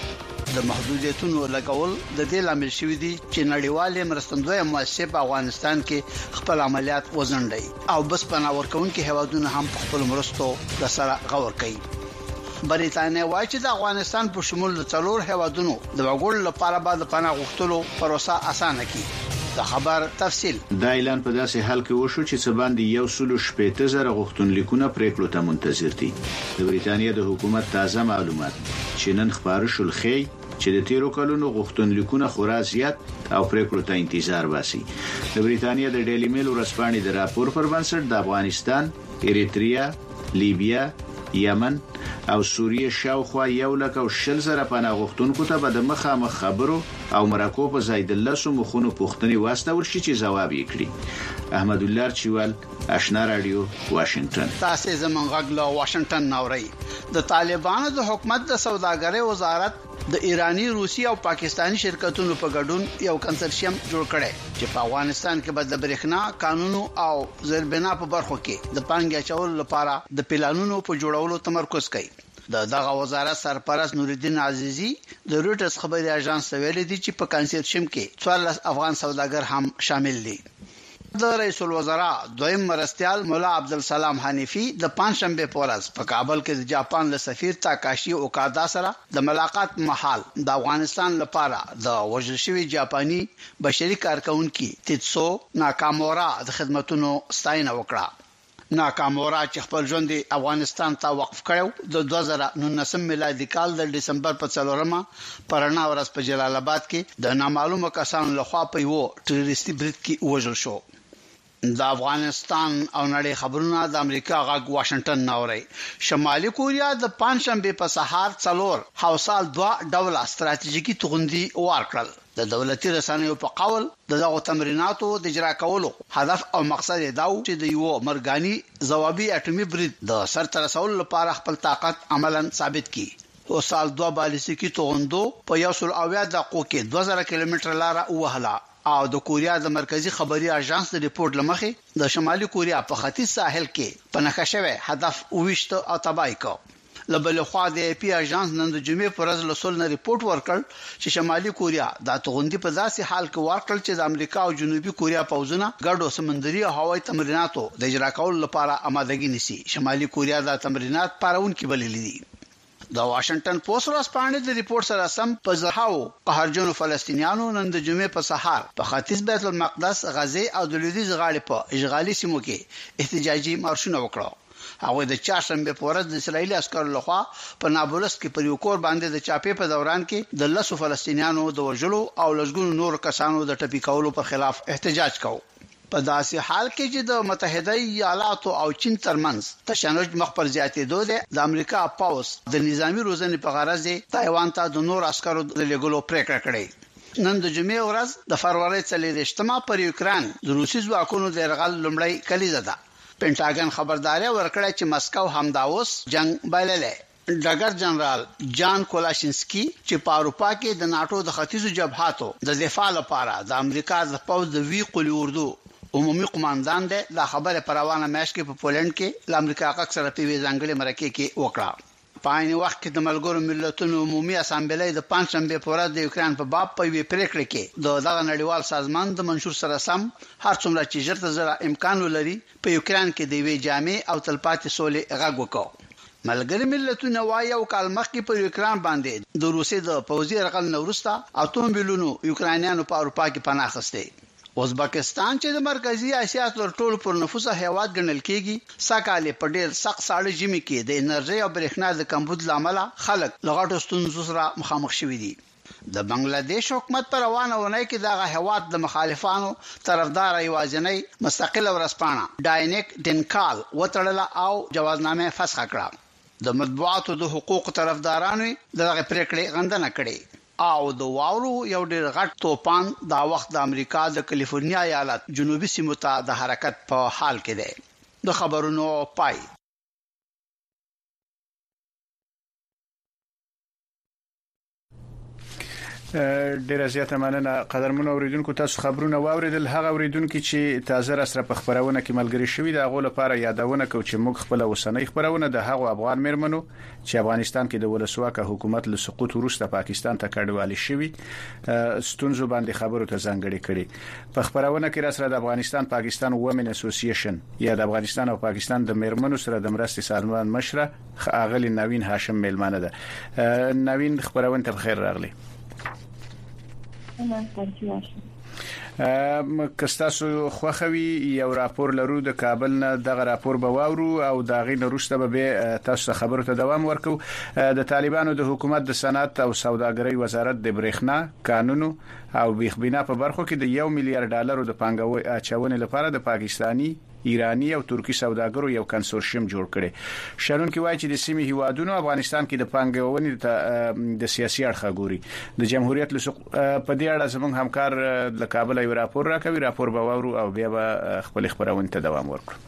د محدودیتونو لګول د دې لامل شوی دی چې نړیوالې مرستندوی مؤسسې په افغانستان کې خپل عملیات وزنډي او بس پناه ورکوونکي هیوادونه هم خپل مرستو د سره غور کوي. بریټانیا وايي چې د افغانستان په شمول د څلور هیوادونو د وګړو لپاره به د پناه غوښتلو پروسه اسانه کړي. د خبر تفصیل دا اعلان په داسې حال کې وشو چې څه باندې 180,000 غوښتنلیکونه پریکړو ته منتظر دي. د بریټانیا د حکومت تازه معلومات چې نن خبر شول خي چې د تیرو کلونو غوښتنلیکونه خورا زیات او پریکړو ته انتظار واسي. د بریټانیا د ډیلی میل ورځپاڼې د راپور پر بنسټ د افغانستان، اریتریا، لیبیا، یمن او سوریه شاوخوا 1,20,000 پناه غوښتونکو ته به د مخامخ خبرو او مرکو په ځای د لاسو مخونو پوښتنې واستول شي چې ځواب یې کړي. احمد الله چوال، آشنا رادیو، واشنگټن. تاسو زمونږ غږ له واشنگټن نوري. د طالبانو د حکومت د سوداګرۍ وزارت د ایرانی، روسي او پاکستانی شرکتونو په ګډون یو کنسرشیم جوړ کړي چې په افغانستان کې به د برېښنا قانونو او زیربنا په برخو کې د پانګې اچولو لپاره د پلانونو په جوړولو تمرکز کوي. دغه وزارت سرپرست نورالدین عزیزی د روټرز خبري اژانس ته ویلي دي چې په کنسرشیم کې 14 افغان سوداګر هم شامل دي. د رئیس الوزرا دویم مرستیال مولا عبدالسلام حنیفی د پنځشنبه په ورځ په کابل کې د جاپان له سفیر تاکاشي اوکادا سره د ملاقات مهال د افغانستان لپاره د وژل شوی جاپانی بشري کارکونکو تیتسو ناکامورا د خدماتونو ستاینه وکړه. ناکامورا چې خپل ژوند افغانستان ته وقف کړو د 2019 میلادي کال د دسمبر په 4مه پرانا ورځ په جلال آباد کې د نامعلومه کسانو لخوا په یو ټیرریستي برید کې وژل شو. د افغانستان او نړۍ خبرونه د امریکا غږ واشنگټن نوري. شمالي کوریا د پنځشنبه په سهار 4 حوصال 2 ډول ستراتیژیکي توغندي ورکړل. د دولتي رسنیو په قول دغه تمریناتو د اجرا کولو هدف او مقصد دا و چې د یو مرګاني ځوابي اټومي برید د سرته رسولو لپاره خپل طاقت عملاً ثابت کړي. او سال 2 بالستیکي توغندو په 100 دقیقو کې 2000 کیلومتر لار وهله او د کوریا د مرکزی خبري اژانس د ریپورت لمخې د شمالي کوریا په ختیځ ساحل کې په نخښوي هدف وویشت او تباہی کو. لبل خو د پی اژانس نن د جمعې پر ورځ لسول نه ریپورت ورکړ چې شمالي کوریا د توغندي په داسې حال کې ورکړل چې د امریکا او جنوبي کوریا پوځونه ګډو سمندري او هوایي تمریناتو د اجرا کولو لپاره آمادګي نيسي. شمالي کوریا د تمرینات پرون کې بللي دي. د واشنگټن پوسټ ورځپاڼې د ریپورت سره سم په زهاو قهرجنو فلسطینیانو نن د جمعې په سهار په ختیځ بیت المقدس، غزه او د لویدیځ غاړې په اشغالي سیمو کې احتجاجي مارشونه وکړو. هغه د چهارشنبه په ورځ د اسرایلی عسکرو لخوا په نابلس کې پر یو کور باندې د چاپې په دوران کې د لسو فلسطینیانو د وژلو او لږګونو نور کسانو د ټپي کولو په خلاف احتجاج کوي. په داسې حال کې چې د متحده ایالاتو او چین ترمنځ تشنج مخ پر زیاتېدو ده، د امریکا پاوس د نظامی روزنې په غرض تایوان ته د نور عسکرو د لګولو پریکړه کړې. نن د جمعې ورځ د فروری 4 پر یوکرين د روسي ځواکونو د يرغل لومړی کلیزه ده. پینټاګن خبرداري ورکړه چې مسکو همداوس جنگ بایللې. ډګر جنرال جان کولاشینسکی چې په اروپا کې د ناتو د ختیځو جبهاتو د دفاع لپاره د امریکا د پوځ د وی قلی اردو عمومي قوماندان دی، دا خبره پروانه مېش کې په پولند کې د امریکا حق سره په ځانګړي مرکه کې وکړه. په عین وخت کې د ملګرو ملتونو عمومي اسامبلې د پنځشنبه په ورځ د یوکرين په باب په وی پریکړه کې دغه نړیوال سازمان د منشور سره سم هر څومره چې ژر زړه امکان ولري په یوکرين کې د وی جامع او تلپاتې سولې غږ وکړو. ملګری ملتونه وايي او کال مخکې په یوکرين باندې د روسي د پوځي يرغل نورستا اتومبیلونو یوکرانیانو په اروپا کې پناه اخیسته. ازبکستان چې د مرکزی اسیا تر ټولو پر نفوسه هیواد ګڼل کېږي، ساکاله په ډېر سخت ساړه ژمي کې د انرژي او برېښنا د کمبود لامل خلک لغړو ستونزو سره مخامخ شوي دي. د بنگلاديش حکومت پر روانه ونې کې دغه هیواد د مخالفانو طرفدار ایوازنۍ مستقله ورسپانه ډاینیک ډینکال وتړله او جوازنامه فسخ کړه. د مطبوعاتو د حقوق طرفدارانو دغه پریکړه غندنه کړې او د واورو یو ډېر غټ توپان دا وخت د امریکا د کالیفورنیا ایالت جنوبي سیمو ته د حرکت په حال کې دی. د خبرونو پای. ډیره زیاته مننه قدرمن اوریدونکو تاسو خبرونه واوریدل هغه اوریدونکو چې تازه را سره په خبرونه کې ملګری شوی د غو لپاره یادونه کو چې موږ خپل وسنۍ خبرونه د هغه افغان مرمنو چې افغانستان کې د ولسواک حکومت له سقوط وروسته پاکستان ته کډوالي شوی ستونزو باندې خبرو ته ځانګړي کړي په خبرونه کې را سره د افغانستان پاکستان وومن اسوسییشن یا د افغانستان او پاکستان د مرمنو سره د مرستې سازمان مشره اغلی نوین هاشم میلمانه ده نوین خبرونه ته بخیر راغلی کستاسو خوخوي یو راپور لرو د کابل نه دغه راپور به واورو او دا غي نورسته به تاسو خبرو ته دوام ورکو د طالبانو د حکومت د صنعت او سوداګرۍ وزارت د برېښنا قانون او بیخبینا په برخو کې د 1 میلیارډ ډالر د پانګوي اچونې لپاره د پاکستانی ایرانی او ترکی سوداګرو یو کنسورشیم جوړ کړي شرون کې وایي چې د سیمې هیوادونو افغانستان کې د پانګونې د سیاسي اړخ غوري د جمهوریت په دې اړه زموږ همکار د کابل یو راپور راکوي راپور به وورو او بیا به خپل خبرونه ته دوام ورکړو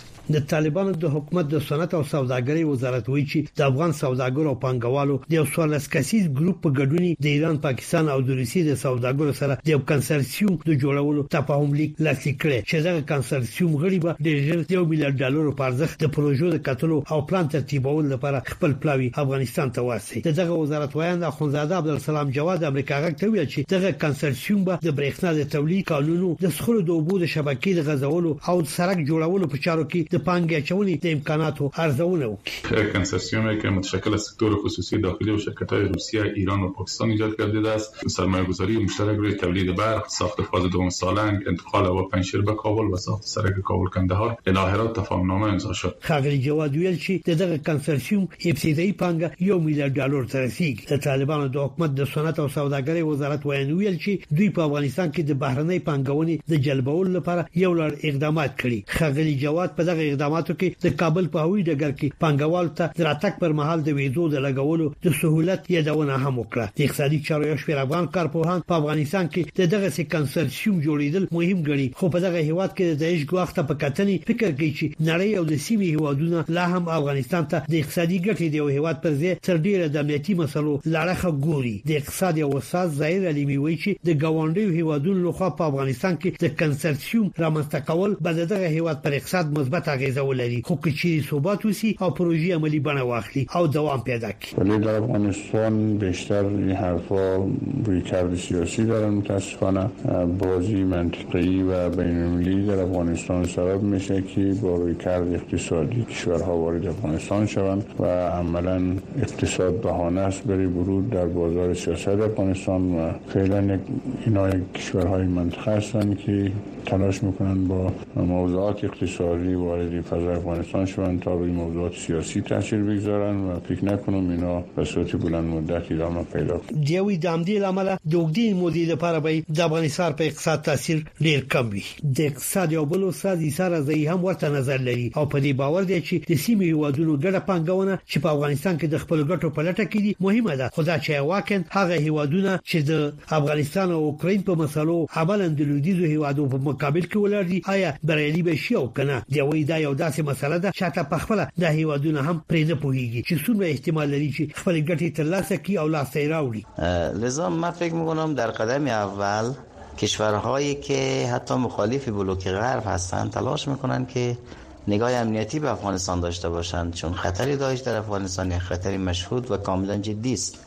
د طالبانو د حکومت د صنعت او سوداګرۍ وزارت وایي چې د افغان سوداګرو او پنګوالو د یو څوارلس کسیز ګروپ په ګډون د ایران پاکستان او د روسیې د سوداګرو سره د یو کنسورسیوم د جوړولو تفاهم لیک لاسلیک کړي چې دا کنسورسیوم غړي به د 1 میلیارډ ډالر په ارزښت د پروژو د کتلو او پلان ترتیبولو لپاره خپل پلاوی افغانستان ته واسي دغه وزارت وایي اخوندزاده عبدالسلام جواد امریکا غږ ته ویل چې دغه کنسورسیوم به د برېښنا د تولید قانونو د سخرو د اوبو د شبکې د غځولو او سړک جوړولو په چارو کې د پانګې اچونې د امکاناتو ارزونه وکړي. کنسورسیومی که متشکل از سکتور خصوصی داخلی و شرکت‌های روسیه، ایران و پاکستان ایجاد کرده است. سرمایه‌گذاری مشترک روی تولید برق، ساخت فاز دوم سالنگ، انتقال هوا پنجشیر به کابل و ساخت سرک کابل کندهار الی هرات تفاهمنامه امضا شد. خاغلی جواد ویل چې دغه کنسورسیوم ابتدایي پانګه 1 میلیارډ ډالر ته رسیدي. د طالبانو د حکومت د صنعت او سوداګرۍ وزارت ویل چې دوی په افغانستان کې د بهرنۍ پانګونې د جلبولو لپاره یو لړ اقدامات کړي. خاغلی جواد په دغه اقداماتو کې د کابل په هوایي ډګر کې پنګوال ته د راتګ پر مهال د ویزو د لګولو د سہولت یادونه هم وکړه. د اقتصادي چارو یو شمېر افغان کارپوهان په افغانستان کې دغه کنسورسیوم جوړیدل مهم ګڼي خو په دغه هیواد کې د دایښ غوښته په کتنې فکر کوي چې نړۍ او د سیمې هیوادونه لا هم افغانستان ته د اقتصادي ګټې دی او هیواد پر ځای تر ډیره د امنیتي مسلو لړخه ګوري. د اقتصاد او استاد ظاهر علي وایي چې د ګاونډیو هیوادونو لخوا په افغانستان کې د کنسورسیوم رامنځته کول به دغه هیواد پر اقتصاد مثبت اغیزه ولري خو چې ثبات وسی او پروژې عملی بڼه واخلي او دوام پیدا کړي. ولی در افغانستان بیشتر این حرفا رویکرد سیاسی دارن متاسفانه بازی منطقی و بین‌المللی در افغانستان سبب میشه که با رویکرد اقتصادی کشورها وارد افغانستان شوند و عملا اقتصاد بهانه است برای ورود در بازار سیاست افغانستان و فعلا اینا کشورهای منطقه هستند که تلاش میکنن با موضوعات اقتصادی وارد فضای افغانستان شوند تا روی موضوعات سیاسی تاثیر بگذارن و فکر نکنم اینا به صورت بلند مدت ادامه پیدا کنه. دیوی د همدې لامل د وګړي مودې لپاره به د افغانستان په اقتصاد تاثیر ډیر کم وي. د اقتصاد یو بل استاد ایثار زئی هم ورته نظر لري او په دې باور دی چې د سیمې هیوادونو ګډه پانګونه چې په افغانستان کې د خپل ګټو په لټه کې دي مهمه ده. خدا چې واکن هغه هیوادونه چې د افغانستان او اوکراین په مسلو عملاً د لویدیزو هیوادو په مقابل کې ولر دي آیا بریالي به شي او کنه. دی دا یو داسې مسله ده چې په خپل د هیوادونو هم پرې نه پوهیږي چې څومره احتمال لري چې خپل ګټې ترلاسه کړي او لاسته راوړي. لذا من فکر می‌کنم در قدم اول کشورهایی که حتی مخالف بلوک غرب هستند تلاش می‌کنن که نگاه امنیتی به افغانستان داشته باشند چون خطری داشت در افغانستان یک خطری مشهود و کاملا جدی است.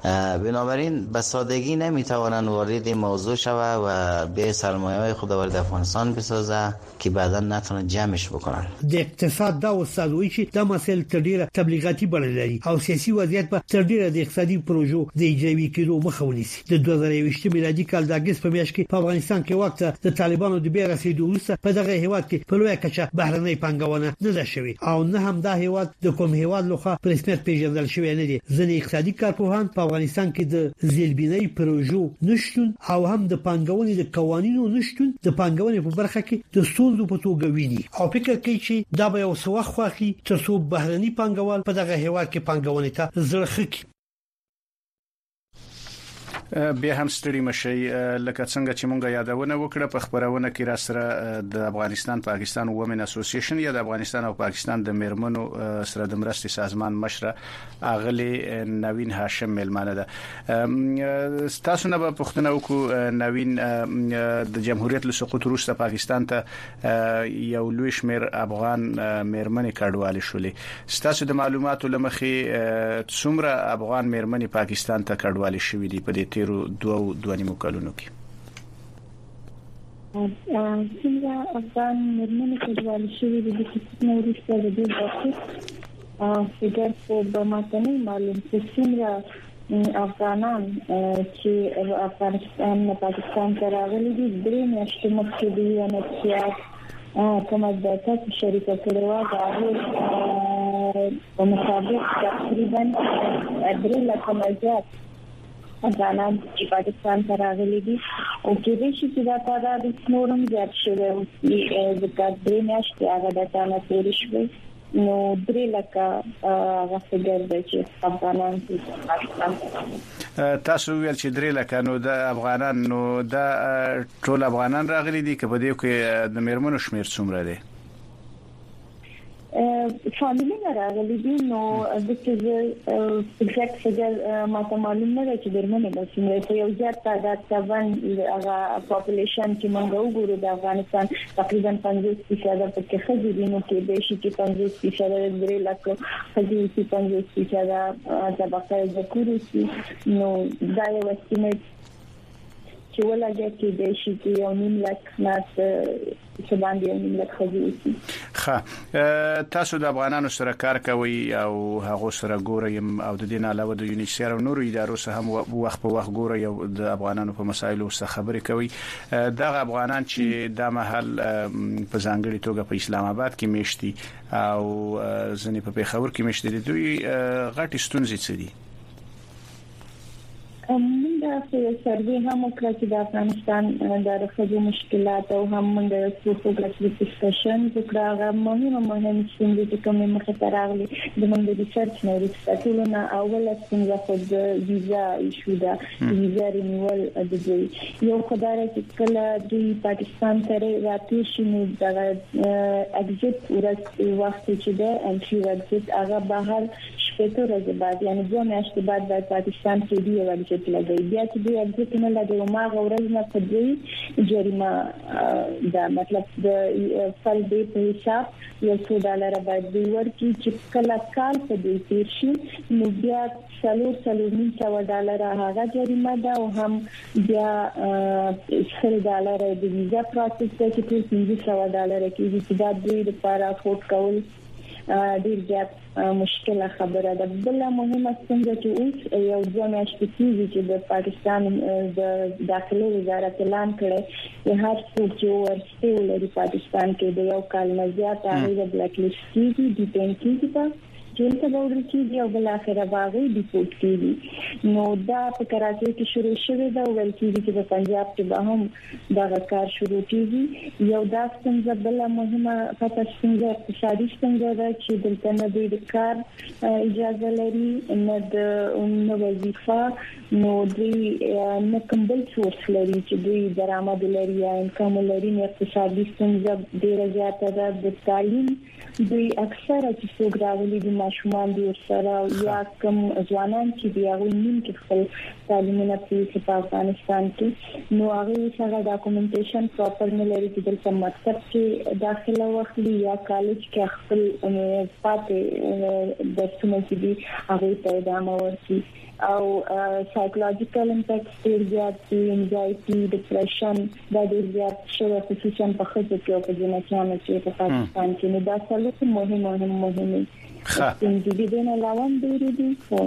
بنابراین به سادگی نمیتوانند وارد موضوع شوه و به سرمایه‌های خود وارد افغانستان بسازه که بعدا نتونه جمعش بکنن. د اقتصاد دا استادوي چې د مسل تدیر تبلیغاتي بڼه لري او سیاسي وضعیت په تدیر د اقتصادي پروژو د اجرایي کېدو مخه ونیسي. د 2020 میلادي کال د اگست په میاشت کې په افغانستان کې وخت د طالبانو د بیا رسیدو وروسته په دغه هیواد کې په لویه کچه بهرنۍ پانګونه نه ده شوې او نه هم دا هیواد د کوم هیواد لخوا په رسمیت پیژندل شوی نه دی. ځینې اقتصادي کارپوهان په افغانستان کې د زیربینۍ پروژو نشټون او هم د پانګونې د قوانینو نشټون د پانګونې په برخه کې د ستونزو په توګه ویني او فکر کوي چې دا به یو څه وخت واخلي تر څو بهرني پانګوال په دغه هیواد کې پانګونې ته زړه ښه کړي. بیا هم ستړي مشي لکه څنګه چې مونږه یادونه وکړه په خبرونه کې را سره د افغانستان پاکستان وومن اسوسییشن یا د افغانستان او پاکستان د میرمنو سره د مرستې سازمان مشره اغلی نوین هاشم ملمانه ده. تاسو نه په پښتنه وکړو نوین د جمهوریت له سقوط وروسته پاکستان ته یو لوی شمیر افغان میرمنې کډوالې شولې. تاسو د معلوماتو لمخې څومره افغان میرمنې پاکستان ته کډوالې شوې دي په دې تیرو دوه نیمو کلونو کې؟ څنګه افغان میرمنې کډوالې شوې دي د کیسې وروسته د دې وخت فګر په ماتنه معلوم څومره افغانان چې افغانستان نه پاکستان ته راغلي دي درې میاشتې مخکې د UNHCR کومه د تاسو شریکه کړو هغه په مطابق تقریبا 3 لکه مزیات افغانان چې پاکستان ته راغلي دي او کې دې چې دا تعداد نورم زیات شوی او د درې میاشتې هغه د تاسو تیر شوی نو 3 لکه هغه فګر دی چې افغانان چې پاکستان تاسو ویل چې 3 لکه نو د افغانان نو د ټول افغانان راغلي دي که په دې کې د میرمنو شمیر څومره دی؟ فامیلی راغلي دي نو د څه ایگزیکټ فګر ماته معلوم نه دی چې درمنه د څومره یو زیات تعداد تبان هغه پاپولیشن چې موږ وګورو د افغانستان تقریبا 50% پکې خځې دي نو کې به شي چې 50% درې لکه خځې چې 50% طبقه ذکوري نو دا یو استیمیټ چې ولګي چې د شي کې یو نیم لک نات چې باندې یو نیم لک خځې. ښه تاسو د افغانانو سره کار کوي او هغه سره ګورئ او د دې نه علاوه د UNHCR او نورو ادارو سره هم وخت په وخت ګورئ او د افغانانو په مسایلو سره خبرې کوي. دغه افغانان چې د محل په ځانګړي توګه په اسلام آباد کې میشتي او ځنې په پیښور کې میشتي دي دوی غټي ستونزې څه دي؟ موږ د سروې هم وکړه چې د افغانستان د رخصتي مشکلات او هم د سوسیوګرافي ډسکشن وکړه. هغه مهمه ستونزې چې کومه مخه ته راغلي د موږ د ریسرچ نه ریسټاتولونه اوله ستونزه خو د ویزا ایشو ده ویزا رینیول د دې یو خدای چې کله د پاکستان ته راځي شي نو د اگزیټ ورته وخت چې ده انټری اگزیټ هغه بهر شپږ ورځې بعد یعنی 2 میاشتې بعد د پاکستان کې دی ورته لګي بیا چې د اگزیټ نه لګي ما غوړل نه پدې جریمه دا مطلب د فل دی په حساب $100 باندې ورکی چې کله کال په دې تیر شي نو بیا $400 هغه جریمه ده او هم بیا $100 د ویزا پروسس ته چې $300 کې چې دا د لپاره فوټ کول ډیر زیات مشکله خبره ده. بل مهمه څنګه چې اوس یو ځوان شپږی چې د پاکستان د داخلي وزارت اعلان کړی چې هر څوک چې ورسته ولري پاکستان کې د یو کال نه زیات هغه بلیک لیست کیږي ډیټین کیږي جیل ته وړل کیږي او بل اخره باغې ډیپورټ کیږي. نو دا په کراچۍ کې شروع شوه دا ول کیږي چې په پنجاب کې به هم دا کار شروع کیږي. یو دا څنګه بل مهمه فقط څنګه اقتصادي څنګه دا چې دلته نه د کار اجازه لري نه د وظیفه نو دوی نه کومبل سورس لري چې دوی درآمد لري یا انکم لري. اقتصادي څنګه ډیر زیاته ده. د تعلیم دوی اکثره چې څوک راغلي دي ماشومان دي سره یا کوم ځوانان چې دی هغه نیم کې خپل تعلیم نه پیښه په افغانستان کې نو هغه سره ډاکومنټیشن پراپر نه لري چې د مکتب کې داخله واخلي یا کالج کې خپل پاتې درسونه چې دي هغه ته ادامه ورکړي. او سایکولوژیکل امپیکټ ډیر زیات دي انزایټي ډیپریشن دا ډیر زیات شوی خصوصا په خځو کې او په جنسیانو کې په پاکستان کې نو دا څلور مهمه څنګه دې نه لاوند دی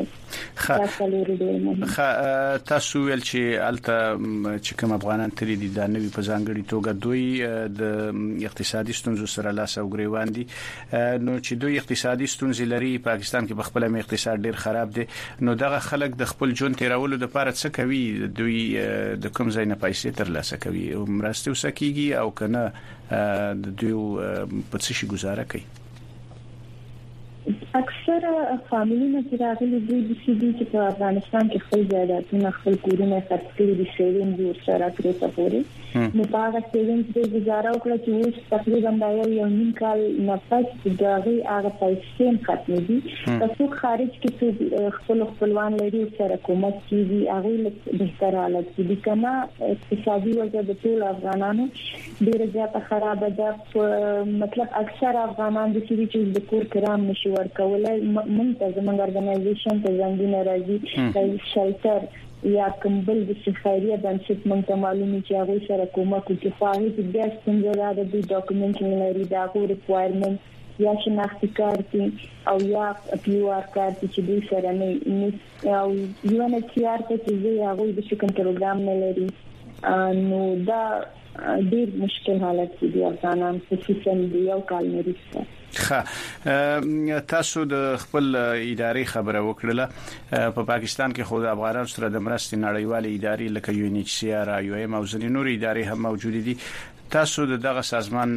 تاسو ویل چې الته چې کوم افغانان تری دي د نوي په ځانګړي توګه دوی د اقتصادي ستونزو سره لاس او ګریوان دي نو چې دوی اقتصادي ستونزې لري پاکستان کې بخپله اقتصاد ډیر خراب دي نو دغه خلک د خپل ژوند تیرولو لپاره څه کوي دوی د کوم ځای نه پیسې ترلاسه کوي او مرسته وسکیږي او کنه د دوی په څه شي گزاره کوي؟ اکثره فامیلونه چې راغلي دي چې په افغانستان کې خپل ځایونه خپل کورونه خرڅ کړي دي سیوینګ ور سره تر پورې نو هغه سیوینګ د گزاره وکړه چې اوس تقریبا دا یو نیم کال نه پس دغه هغه پیسې ختمې دي تاسو خارج کې خپلوان لري سره کومک کیږي هغه له بهتر حالت کې کما اقتصادي وضع د ټول افغانانو ډیره زیاته خراب ده مطلب اکثر افغانان چې د کور کرام نشي ورکولای منتظم ارګنایزیشن ته ځانګړي راځي د شلټر یا کومبل د خیریه بنسټ مونږ معلومي چې هغه سره کومک کوي خو د بیا څنګه د ډاکومنټ لري دا غو ریکوایرمنټ یا شناختی کارت او یا پیو آر کارت چې دوی سره نه او یو نه کیار ته چې هغه د شکن پروګرام نه لري نو دا ډیر مشکل حالت دی افغانان خصوصا د یو کال نه تاسو د خپل ادارې خبره وکړه په پاکستان کې خو د افغانانو سره د مرستې نړیوال ادارې لکه UNHCR او IOM او ځینې نور ادارې هم موجود دي تاسو دغه سازمان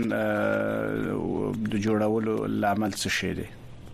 د جوړولو لامل څه شي دی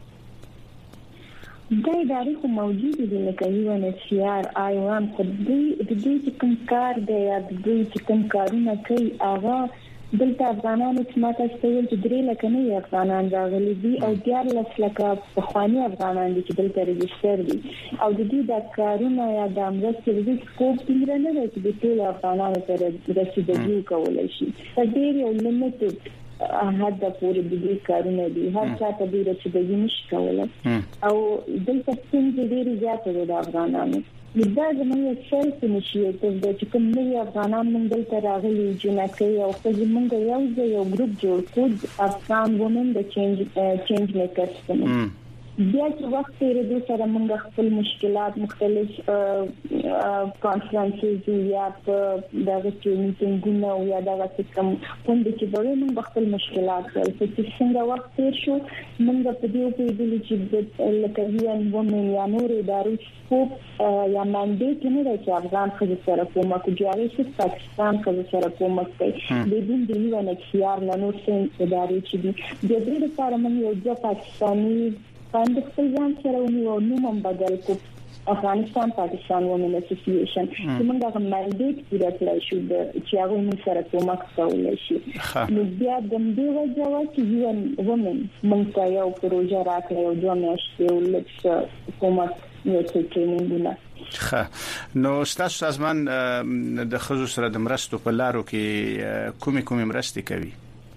دا ادارې خو موجود دي لکه UNHCR IOM خو د دې کوم کار دی یا د دې کوم کارونه کوي هغه دلته افغانانو چې ماته ستویل چې درې لکه نه افغانان راغلي دي او 14 لکه په خواني افغانان دي چې دلته ريجستر دي او د دې د کارونو یا د امرستې د سکوپ څنګه نه دی چې د ټول افغانانو سره رسیدګي کولای شي دا ډېر یو لیمیټډ هدا پورې د دې کارونه دي هر څه ته د رسیدګي نشي کولای او دلته څنګه ډېر زیات د افغانانو دا زموږ سیلف انیشیټیو د چې کوم نه افغانان موږ دلته راغلي جنکې او خو موږ یو ګروپ جوړ کړ افغان وومن د چینج میکرز بیا چې وخت تیرې سره موږ خپل مشکلات مختلف کانفرنسز یا دغه میټینګونه او یا دغه کوم چې به موږ خپل مشکلات چې څنګه وخت تیر شو موږ په دې کې چې لکه یو وومن یا نور ادارې یا منډیټ نه دی چې افغان خځې سره کومک کوي چې پاکستان خځې سره کومک کوي د دې د UNHCR نور څه ادارې چې دي د دې لپاره موږ یو پاکستاني فند خپل ځان سره ونیو بدل کو افغانستان پاکستان وومن اسوسییشن چې موږ هغه منډیټ پوره کړی شو چې هغه موږ سره کومک کولای شي نو بیا د دې وجه چې یو وومن موږ ته یو پروژه راکړه او دوه میاشتې ولڅ کومک یو څه ټریننګونه نو ستاسو سازمان د خزو سره د مرستو په لارو کې کومې مرستې کوي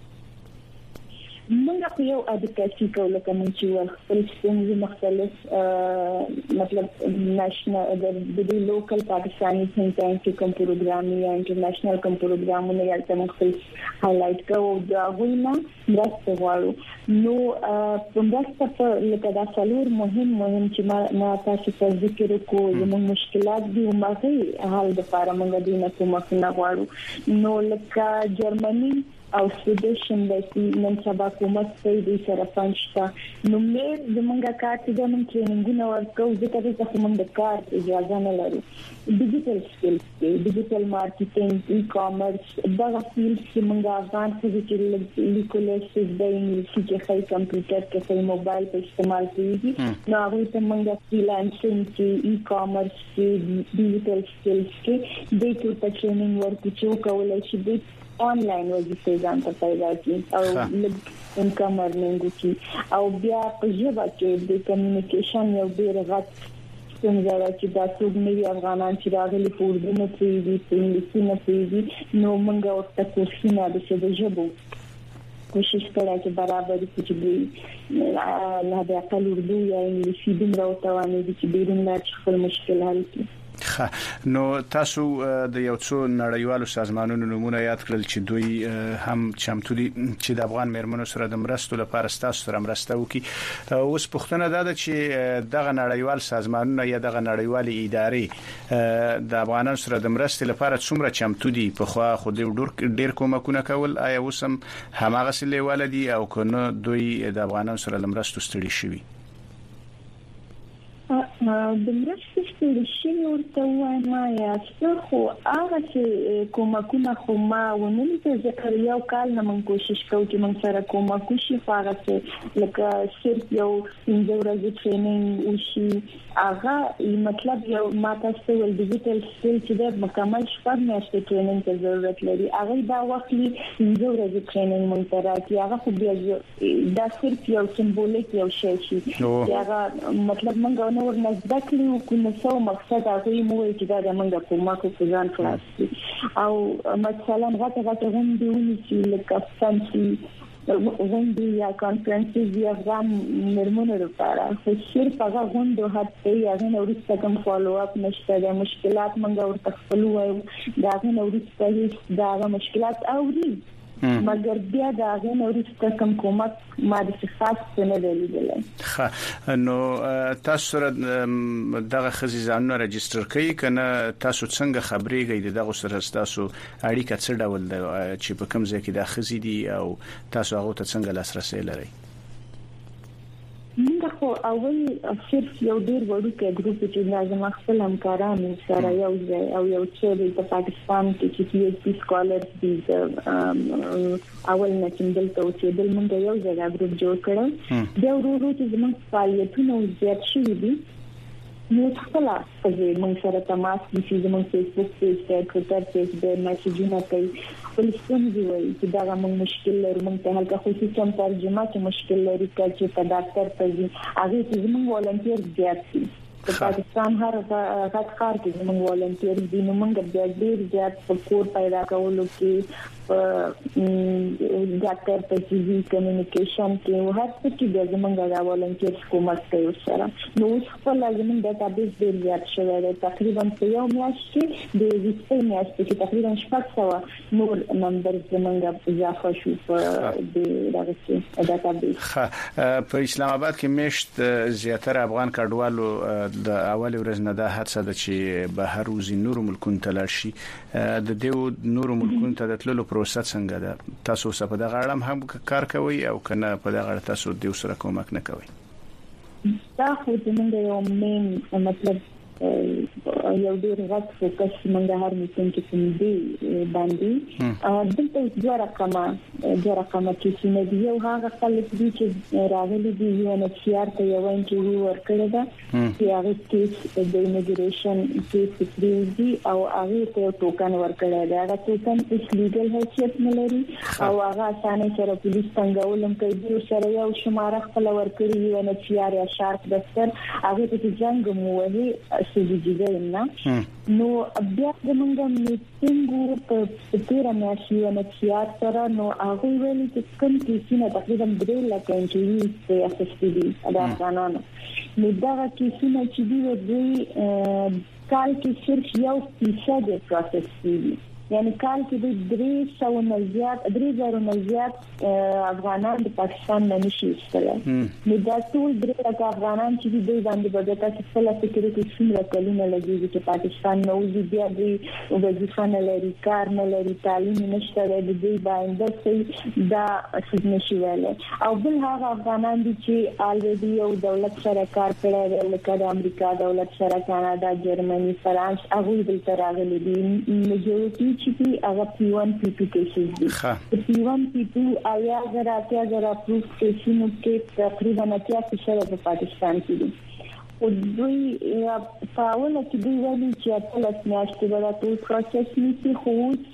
موږ په یو اډوکیسي کوله کوم چې خپل څنګه مختلف مطلب نېشنل د لوکل پاکستاني څنګه کوم پروګرام یا انټرنیشنل کوم پروګرامونه یا څنګه خپل هایلایټ کوو دا غوښنه مرسته غواړو نو په مرسته په لکه دا څلور مهم چې ما تاسو ته ذکر کوو زموږ مشکلات دي او ماغي حل د لپاره موږ د کومک نه غواړو نو لکه جرمني او سویډن د نن سبا کومک کوي د سره پنځتا نو مې زمونږه کار چې موږ ټریننګونه ورکو ځکه چې موږ د کار اجازه نه لرو ډیجیټل سکلز ډیجیټل مارکیټینګ ای کامرس دا فیلډ چې موږ افغان چې لیکل شي د انګلیسي کې کمپیوټر کې موبایل په استعمال کوي نو هغه ته موږ فریلانسینګ کې ای کامرس کې ډیجیټل سکلز کې د ټریننګ ورکو چې کولای شي آنلاین وظیفې ځان ته پیدا کړي او انکم ارنینګ کی او بیا په ژبه کې د کمیونیکیشن یو ډیر غټ څنګه چې د ټول افغانان چې راغلي په اردو نه پیږي په انګلیسي نه پیږي نو موږ ورته کوشش نه د ژبو کوشش کړای چې برابر کړي چې نه د خپل اردو یا انګلیسي د راوتوانې چې ډیرونه خپل مشکل حل کړي نو تاسو د یو څو نړیوالو سازمانونو نمونه یاد کړل چې دوی هم چمتو دي چې د افغان مېرمنو سره د مرستو لپاره تاسو سره مرسته وکړي اوس پوښتنه ده چې دغه نړیوال سازمانونه یا دغه نړیوال ادارې د افغانانو سره د مرستې لپاره څومره چمتو دي په خو ډیر کومکونه کول آیا اوس هم هماغه سلیواله دي او کنه دوی د افغانانو سره د مرستو ستړي شوي د مرستې شي ورته وایم یا څه خو هغه چې کومکونه خو ما ونن ته ذکر یو کال نه من کوشش کوم چې من سره کومک وشي هغه چې لکه صرف یو 5 ورځې ټریننګ وشي هغه مطلب یو ما تاسو ول ډیجیټل سکل چې د مکمل شپږ میاشتې ټریننګ ته ضرورت لري هغه دا وخت لري 5 ورځې ټریننګ مونږ ته راکړي هغه خو بیا دا صرف یو سمبولیک یو شی شي هغه مطلب مونږ نو ورنځ کلیو کوم څه مقصد هغه مو چې دا موږ په ماکو ځان خلاص او مثلا غټه غونډونه چې لکه فانسي غونډه یا کانفرنسز یا ځان مرمنو لپاره خو صرف هغه غونډه هڅه یا نه ورسته کوم فالو اپ نشته د مشکلات موږ ورته خپل وایو دا نه ورسته دا مشکلات اوري مګر بیا دا غن ورسته کوم کومک ما د خاص نه لیدل نو تاسو سره دغه خزي ځانونه ريجستره کوي کنه تاسو څنګه خبريږئ دغه سره تاسو اړیکه څه ډول ده چې په کوم ځای کې د خزي دي او تاسو هغه ته څنګه لاسرسي لرئ موږ خو اول صرف یو ډیر وړو کې ګروپ چې لازم خپل همکارانو سره یو ځای او یو چې په پاکستان کې چې پی ایچ ډي سکالرز دي اول نه چې دلته اوسېدل موږ یو ځای ګروپ جوړ کړو دا ورو چې زموږ فعالیتونه زیات شوي دي نو خپل په موږ سره تماس کې زموږ فیسبوک پیج ته ټویټر پیج ته میسجونه کوي ولستون دی وایي چې دا موږ مشکل لرو موږ ته هلته خصوصا ترجمه کې مشکل لري چې په ډاکټر ته ځي هغه چې موږ ولنټیر زیات دي په پاکستان هر غټ کار کې موږ ولنټیر دي نو موږ بیا ډیر زیات سپورټ پیدا کولو کې ډاکټر ته چې کمیونیکیشن کې او هر څه کې د زمونږ د ولنټیر کومک کوي سره نو خپل لازم ډیټابیس ډیر زیات شوی دی تقریبا په یو میاشت کې د ویسته میاشت کې تقریبا 600 نور نمبر زمونږ اضافه شو په دغه ډیټابیس په اسلام آباد کې مشت زیاتره افغان کډوالو د اول ورځ نه د هڅه د چې به هر روز نور ملکونو ته لاړ شي د دې نور ملکونو ته د تللو پروسه څنګه ده تاسو څه په دغه اړه هم کار کوي او کنه په دغه اړه تاسو د سره کومک نه کوي دا خو زموږ یو مین مطلب یو ډیر غټ فوکس موږ هر میټینګ کې کوم دی باندې دلته دوه رقمه چې څنګه دی یو هغه خلک دي چې راغلي دي یو نه سیار ته یو انټرویو ورکړی دا چې هغه کیس د ایمیګریشن کیس دی او هغه ته ټوکن ورکړی دا هغه ټوکن هیڅ لیګل حیثیت نه لري او هغه اسانه سره پولیس څنګه ولم کوي سره یو شماره خپل ورکړي یو نه سیار یا شارپ دفتر هغه ته څنګه موهي سوجيږي نه نو بیا زمونږ میټینګ په تیر میاشتې نه چیار سره نو هغه ویلي چې کوم کیسونه تقریبا 3 لک انټرویو په اساس دي دا افغانانو نو دا کیسونه چې دوی کال کې صرف 1% پروسس دي یعنی کال کې د 300 نه زیات افغانان د پاکستان نه نشي استله نو دا ټول د افغانان چې دوی باندې بدل تاسو خپل فکر کې څومره کلونه لګي چې پاکستان نو بیا دوی وظیفه نه لري کار نه لري تعلیم نشته د دوی باندې دا څه نشي ویلای او بل هغه افغانان دي چې الریډي یو دولت سره کار کړی لکه د امریکا دولت سره کاناډا جرمني فرانس هغه دلته راغلي دي میجورټي چې هغه P1 P2 کیسز دي P1 P2 آیا زرا پروف کیسونو کې تقریبا 80% په پاکستان کې دي او دوی پاوله چې دوی وایي چې تاسو میاشتې به ټول پروسس نیسي خو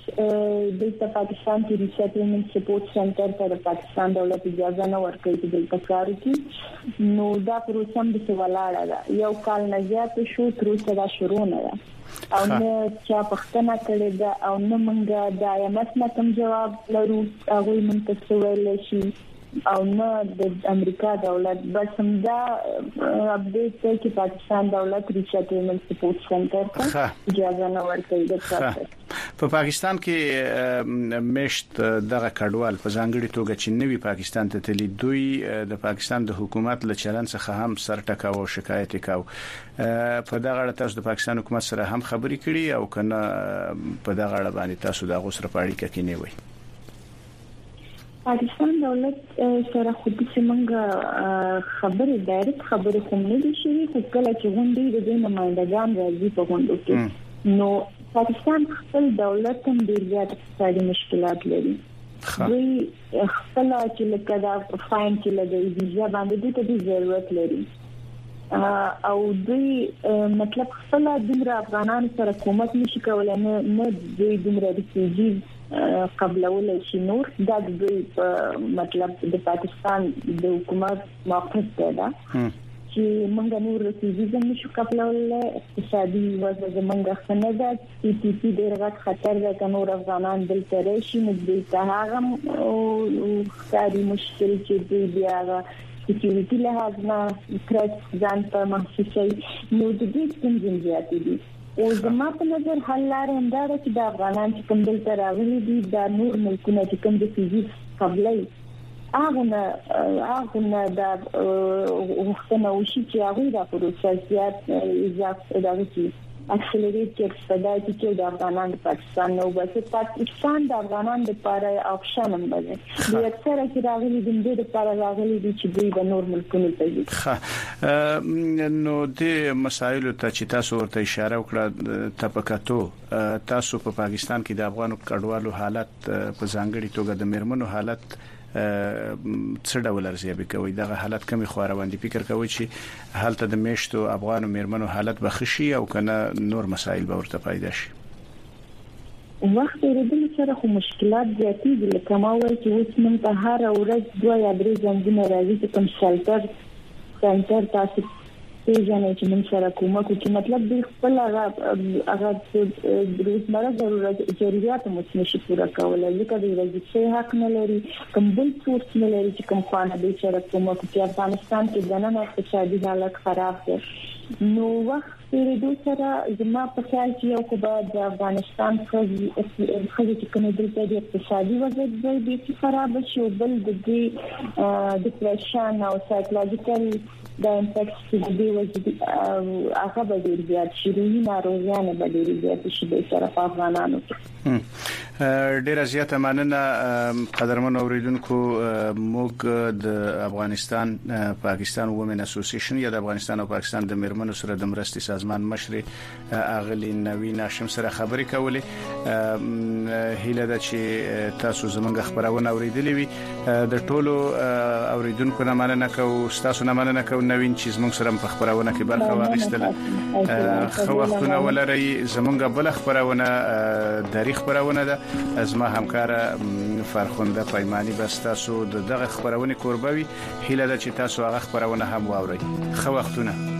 د پاکستان کې ریسټلمنټ سپورټ سنټر ته د پاکستان دولت اجازه نه ورکوي چې دلته کار وکړي نو دا پروسه هم د ولاړه ده یو کال نه زیات شو تر اوسه دا شروع نه ده او نه چا پښتنه کړې ده او نه مونږه د IMF نه کوم جواب لرو هغه مونږ ته ویل شي او نه د امریکا دولت بس همدا اپډیټ ته چې پاکستان دولت ریسټلمنټ سپورټ سنټر ته اجازه نه ورکوي د پروسس په پاکستان کې مشت دغه کډوال په ځانګړي توګه چې نوی پاکستان ته تللی دوی د پاکستان د حکومت له چلن څخه هم سر ټکاو او شکایت وکاو په دغه اړه تاسو د پاکستان حکومت سره هم خبرې کړې او کنه په دغه اړه باندې تاسو د غوسره په اړیکه کې نه وي پاکستان دولت سره خود څنګه خبرې ډایرکټ خبرې کوم نه دي شي خو کله چې غونډې د نمائندګان راځي په غونډو کې نو پاکستان خپل دولت هم ډیر زیات اقتصادي مشکلات لري دوی خپل چې لکه دا فاین چې لګي ویزا باندې د ضرورت لري او دوی مطلب خپل د افغانانو سره حکومت نشي کولای نه دوی د ریفیوجی قبلول شي نور دا دوی مطلب د پاکستان د حکومت موقف ده چې موږ نور ریفیوجی نشو قبلول اقتصادي وضع زمونږ څنګه ده PPP ډېر غټ خطر ده که نور افغانان دلته راشي نو دوی ته هغه اقتصادي مشکل چې دوی بیا سکیورټي لحاظ نه ترڅ ځان په محسوسي نو د دې څنګه زیاتې دي او زما په نظر حل لار هم دا ده چې د افغانان چې کوم دلته راغلي دي د نور ملکونو چې کوم د فیزیک قبلي هغه نه د وختونه وشي چې هغه د پروسسیات اضافه راځي اکسلریټ چې اقتصادي کې د افغانان د پاکستان نو بس پاکستان د افغانان لپاره آپشن هم دی د اکثره چې راغلي د لپاره راغلي دي چې دوی د نور ملکونو ته نو د مسایلو ته چې تاسو ورته اشاره وکړه تپکاتو تاسو په پاکستان کې د افغانو کډوالو حالت په ځانګړي توګه د میرمنو حالت څه ډول ارزیابي کوي دغه حالت کمی خواروندي فکر کوي چې حالت د میشتو افغانو میرمنو حالت بخشي او کنه نور مسایل به ورته پیدا شي وخت ورته سره خو مشکلات زیاتې دي لکه ما وایي چې اوس موږ په هر ورځ 2 یا 3 ځنګونه راځي چې کوم سنټر تاسو پیژنې چې موږ سره کومه کوي مطلب د خپل هغه د روزمره ضرورت مو نشي پوره کولای ځکه د ورځې حق نه لري کوم بل څه نه لري چې کوم خانه به سره کومه کوي افغانستان کې د نن اقتصادي حالت خراب دي نو وخت ورته سره زما په خیال کې یو کو د افغانستان خو چې کوم د اقتصادي وضعیت به خراب شي بل د ډیپریشن او سایکولوژیکل د امپیکټ د وجود هغه به ډیر زیات شي روحي ناروغیانه به ډیر زیات شي د طرف افغانانو ډیر زیاته مننه قدرمن اوریدونکو موږ د افغانستان پاکستان وومن اسوسییشن یا د افغانستان او پاکستان د میرمنو سره د مرستې سازمان مشر اغلی نوین هاشم سره خبرې کولې هیله ده چې تاسو زموږ خبرونه اوریدلې وي د ټولو اوریدونکو نه مننه کوم تاسو نه مننه کوم نوین چې زموږ سره په خبرونه کې برخه واخیستله خو وختونه ولري زموږ بل خبرونه تاریخ خبرونه ده از ما همکار فرخنده پیمانی بس تاسو دغه خبرونه کوربوي هیله ده چې تاسو هغه خبرونه هم واورئ خو وختونه